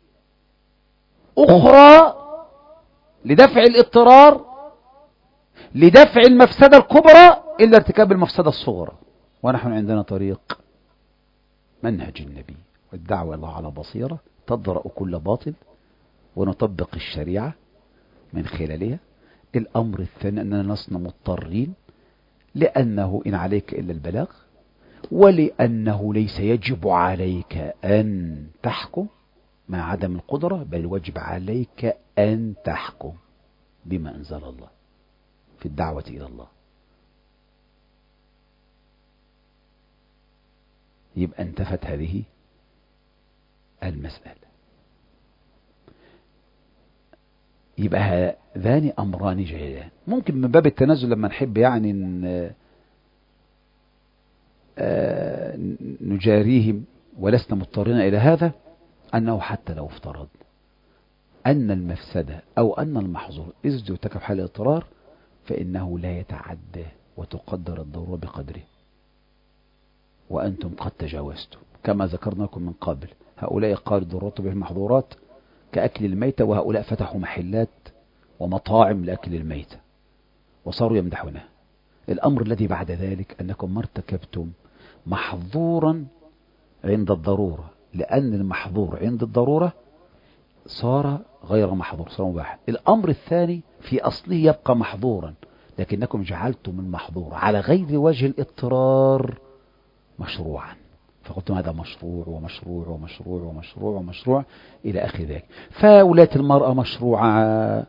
أخرى لدفع الاضطرار لدفع المفسدة الكبرى إلا ارتكاب المفسدة الصغرى. ونحن عندنا طريق منهج النبي والدعوة الله على بصيرة، تضرأ كل باطل ونطبق الشريعة من خلالها. الأمر الثاني أننا لسنا مضطرين، لأنه إن عليك إلا البلاغ، ولأنه ليس يجب عليك أن تحكم مع عدم القدرة، بل واجب عليك أن تحكم بما أنزل الله في الدعوة إلى الله. يبقى انتفت هذه المسألة. يبقى هذان أمران جيدان. ممكن من باب التنازل لما نحب يعني نجاريهم ولسنا مضطرين إلى هذا، أنه حتى لو افترض أن المفسدة أو أن المحظور إذ يرتكب حال الاضطرار، فإنه لا يتعدى وتقدر الضرورة بقدره، وأنتم قد تجاوزتم كما ذكرنا لكم من قبل. هؤلاء قالوا الضرورات تبيح المحظورات كأكل الميتة، وهؤلاء فتحوا محلات ومطاعم لأكل الميتة وصاروا يمدحونها. الأمر الذي بعد ذلك أنكم ما ارتكبتم محظورا عند الضرورة، لأن المحظور عند الضرورة صار غير محظور، صار مباح. الأمر الثاني في أصله يبقى محظورا، لكنكم جعلتم المحظور على غير وجه الاضطرار مشروعا، فقلتم هذا مشروع ومشروع ومشروع ومشروع ومشروع إلى آخر ذلك. فولاة المرأة مشروعة،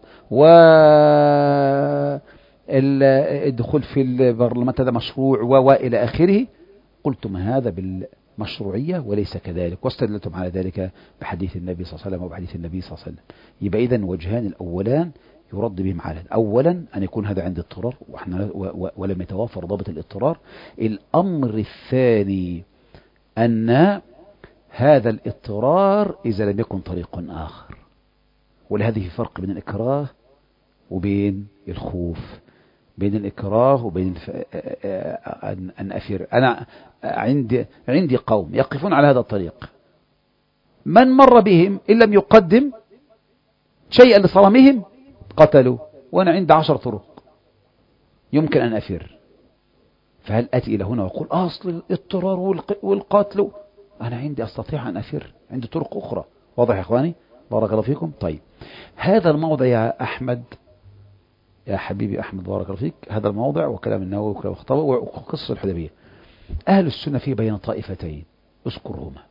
والدخول في البرلمان هذا مشروع، وإلى آخره. قلتم هذا بالمشروعية وليس كذلك، واستدلتم على ذلك بحديث النبي صلى الله عليه وسلم وبحديث النبي صلى الله عليه وسلم. يبقى إذن وجهان الأولان يرد بهم على أولا أن يكون هذا عند اضطرار وإحنا ولم يتوافر ضابط الاضطرار. الأمر الثاني أن هذا الاضطرار إذا لم يكن طريق آخر، ولهذه فرق بين الإكراه وبين الخوف، بين الإكراه وبين أن أفر. أنا عندي عندي قوم يقفون على هذا الطريق، من مر بهم إن لم يقدم شيئا لصرامهم قتلوا، وأنا عندي عشر طرق يمكن أن أفر. فهل أتي إلى هنا وأقول أصل الاضطرار والقتل؟ أنا عندي أستطيع أن أفر، عندي طرق أخرى. واضح يا إخواني؟ بارك الله فيكم. طيب، هذا الموضع يا أحمد، يا حبيبي أحمد بارك الله فيك، هذا الموضع وكلام النووي وكلام الخطابي وقصة الحديبية، أهل السنة فيه بين طائفتين، اذكرهما.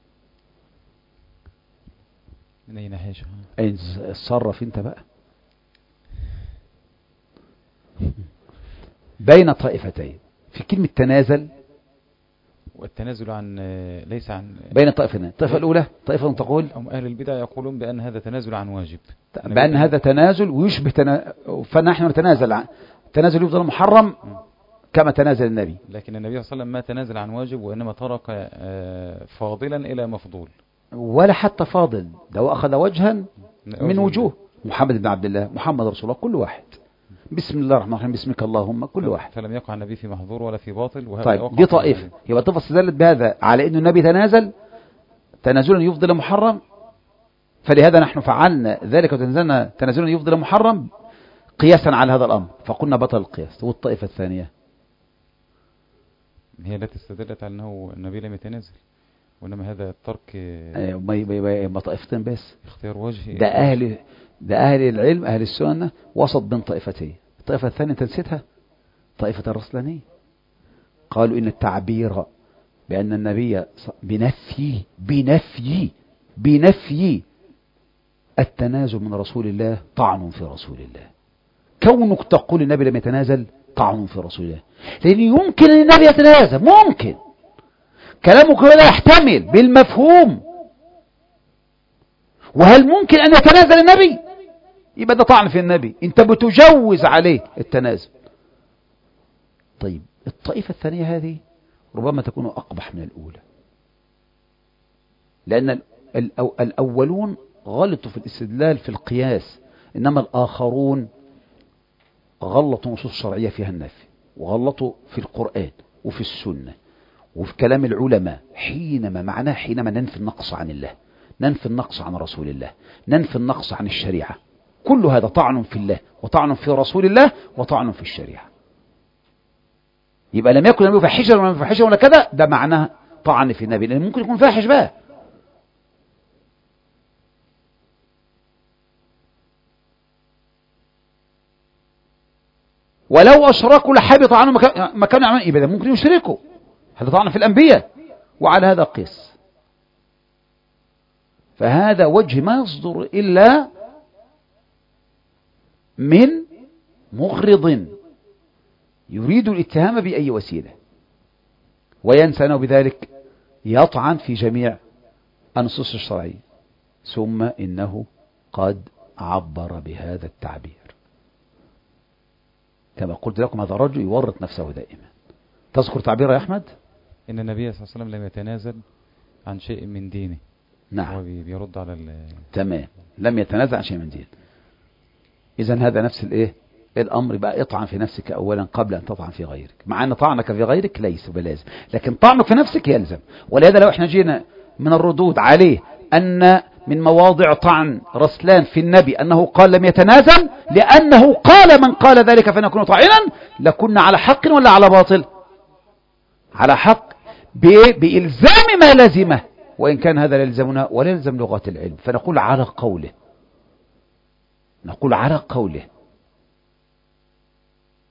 من أي ناحية؟ أين تصرف أنت بقى؟ بين طائفتين في كلمة تنازل، والتنازل عن ليس عن بين طائفتين. الطائفة الأولى طائفة تقول هم أهل البدع يقولون بأن هذا تنازل عن واجب، بأن هذا تنازل ويشبه تنا... فنحن نتنازل عن تنازل يفضل محرم كما تنازل النبي، لكن النبي صلى الله عليه وسلم ما تنازل عن واجب وإنما ترك فاضلا إلى مفضول، ولا حتى فاضل، ده هو أخذ وجها من وجوه. محمد بن عبد الله، محمد رسول الله، كل واحد بسم الله الرحمن الرحيم، بسمك اللهم، كل واحد. فلم يقع النبي في محظور ولا في باطل. وهذا طيب، دي طائفة. يبقى طائفة استدلت بهذا على أن النبي تنازل تنازلا يفضل محرم، فلهذا نحن فعلنا ذلك وتنزلنا تنازلا يفضل محرم قياسا على هذا الأمر، فقلنا بطل القياس. والطائفة الثانية هي التي استدلت على أنه النبي لم يتنازل، وإنما هذا الترك ما طائفتين بس، اختيار وجهي. ده أهل ده أهل العلم أهل السنة وسط بين طائفتين. الطائفة الثانية تنسيتها، طائفة الرسلانية، قالوا إن التعبير بأن النبي بنفي بنفي بنفي التنازل من رسول الله طعن في رسول الله. كونك تقول النبي لم يتنازل طعن في رسول الله، لأن يمكن أن النبي يتنازل، ممكن كلامك لا يحتمل بالمفهوم. وهل ممكن أن يتنازل النبي؟ يبقى ده طعن في النبي، انت بتجوز عليه التنازل. طيب، الطائفة الثانية هذه ربما تكون أقبح من الأولى، لأن الأولون غلطوا في الاستدلال في القياس، إنما الآخرون غلطوا نصوص شرعية فيها النفي، وغلطوا في القرآن وفي السنة وفي كلام العلماء. حينما معناه حينما ننفي النقص عن الله، ننفي النقص عن رسول الله، ننفي النقص عن الشريعة، كل هذا طعن في الله وطعن في رسول الله وطعن في الشريعة. يبقى لم يكن النبي فاحشا ولا فاحشا ولا كذا، ده معناه طعن في النبي، لأن ممكن يكون فاحش بقى. ولو أشركوا لحبط عنهم ما كانوا يعملون، يبقى ممكن يشركوا، هذا طعن في الأنبياء، وعلى هذا قيس. فهذا وجه ما يصدر إلا من مغرض يريد الاتهام بأي وسيلة، وينسى أنه بذلك يطعن في جميع النصوص الشرعية. ثم إنه قد عبر بهذا التعبير، كما قلت لكم هذا الرجل يورط نفسه دائما. تذكر تعبير يا أحمد؟ إن النبي صلى الله عليه وسلم لم يتنازل عن شيء من دينه. نعم، هو بيرد على ال... تمام، لم يتنازل عن شيء من دينه. إذن هذا نفس الإيه الأمر، بقى اطعن في نفسك أولا قبل أن تطعن في غيرك، مع أن طعنك في غيرك ليس بلازم، لكن طعنك في نفسك يلزم. ولهذا لو احنا جينا من الردود عليه أن من مواضع طعن رسلان في النبي أنه قال لم يتنازل لأنه قال من قال ذلك فنكون طاعنا، لكنا على حق ولا على باطل؟ على حق بإلزام ما لزمه، وإن كان هذا لا يلزمنا ولا يلزم لغة العلم، فنقول على قوله، نقول على قوله.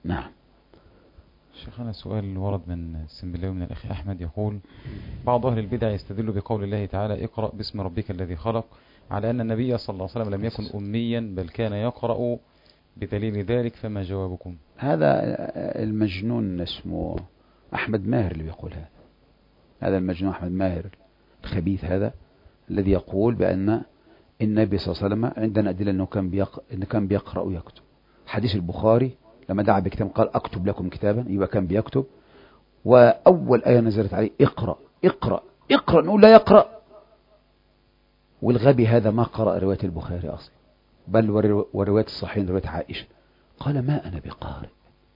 نعم. شيخنا سؤال ورد من السنبلاوي من الأخ أحمد يقول: بعض أهل البدع يستدل بقول الله تعالى اقرأ باسم ربك الذي خلق على أن النبي صلى الله عليه وسلم لم يكن أميا بل كان يقرأ بدليل ذلك، فما جوابكم؟ هذا المجنون اسمه أحمد ماهر اللي بيقول هذا. هذا المجنون أحمد ماهر الخبيث هذا الذي يقول بأن النبي صلى الله عليه وسلم عندنا أدلة أنه كان بيقرأ, إنه كان بيقرأ ويكتب. حديث البخاري لما دعا بكتاب قال أكتب لكم كتابا، يبقى كان بيكتب. وأول آية نزلت عليه اقرأ اقرأ اقرأ، نقول لا يقرأ. والغبي هذا ما قرأ رواية البخاري أصلا، بل ورواية الصحيحين رواية عائشة. قال ما أنا بقارئ.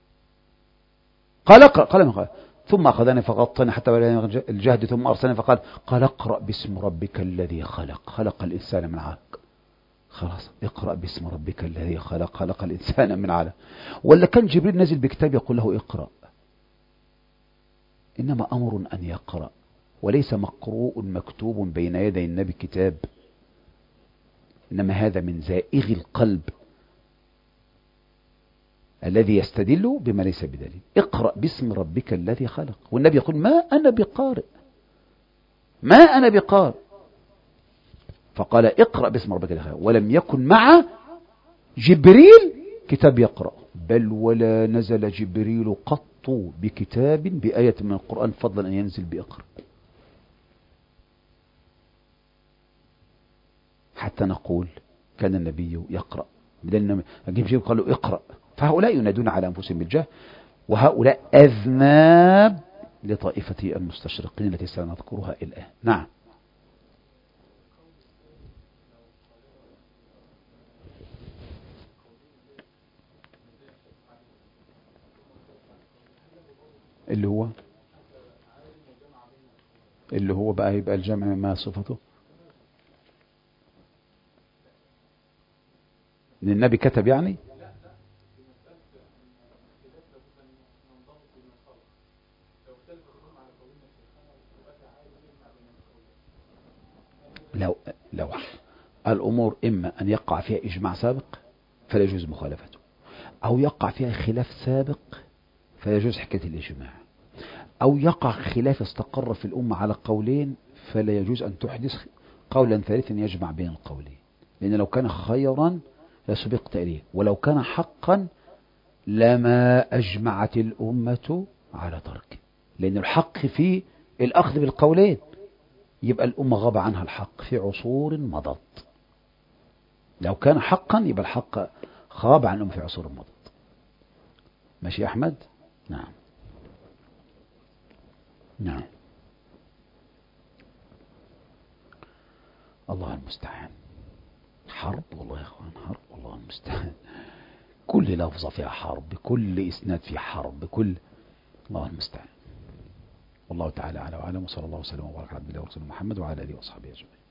قال اقرأ، قال ما قال. ثم أخذني فغطني حتى بلغني الجهد ثم أرسلني فقال قال اقرأ باسم ربك الذي خلق خلق الإنسان من علق. خلاص اقرأ باسم ربك الذي خلق خلق الإنسان من علق. ولا كان جبريل نزل بكتاب يقول له اقرأ؟ إنما أمر أن يقرأ، وليس مقروء مكتوب بين يدي النبي كتاب، إنما هذا من زائغ القلب الذي يستدل بما ليس بدليل. اقرأ باسم ربك الذي خلق، والنبي يقول ما أنا بقارئ ما أنا بقارئ. فقال اقرأ باسم ربك الذي خلق، ولم يكن مع جبريل كتاب يقرأ، بل ولا نزل جبريل قط بكتاب بآية من القرآن فضلا أن ينزل بإقرأ. حتى نقول كان النبي يقرأ، لأن جبريل قال له اقرأ. فهؤلاء ينادون على أنفسهم بالجهل، وهؤلاء أذناب لطائفة المستشرقين التي سنذكرها الآن. نعم. اللي هو اللي هو بقى يبقى الجمع ما صفته ان النبي كتب يعني. لو لو الأمور إما أن يقع فيها إجماع سابق فلا يجوز مخالفته، أو يقع فيها خلاف سابق فلا يجوز حكاية الإجماع، أو يقع خلاف استقر في الأمة على قولين فلا يجوز أن تحدث قولا ثالثا يجمع بين القولين، لأن لو كان خيرا لسبقت إليه، ولو كان حقا لما أجمعت الأمة على تركه، لأن الحق في الأخذ بالقولين، يبقى الأمة غاب عنها الحق في عصور مضت. لو كان حقا يبقى الحق غاب عن الأمة في عصور مضت. ماشي يا أحمد؟ نعم نعم. الله المستعان. حرب والله يا أخوان، حرب والله المستعان. كل لفظة فيها حرب، كل إسناد فيه حرب، كل الله المستعان. والله تعالى أعلى وأعلم، وصلى الله وسلم وبارك على عبد الله ورسوله محمد وعلى آله وصحبه أجمعين.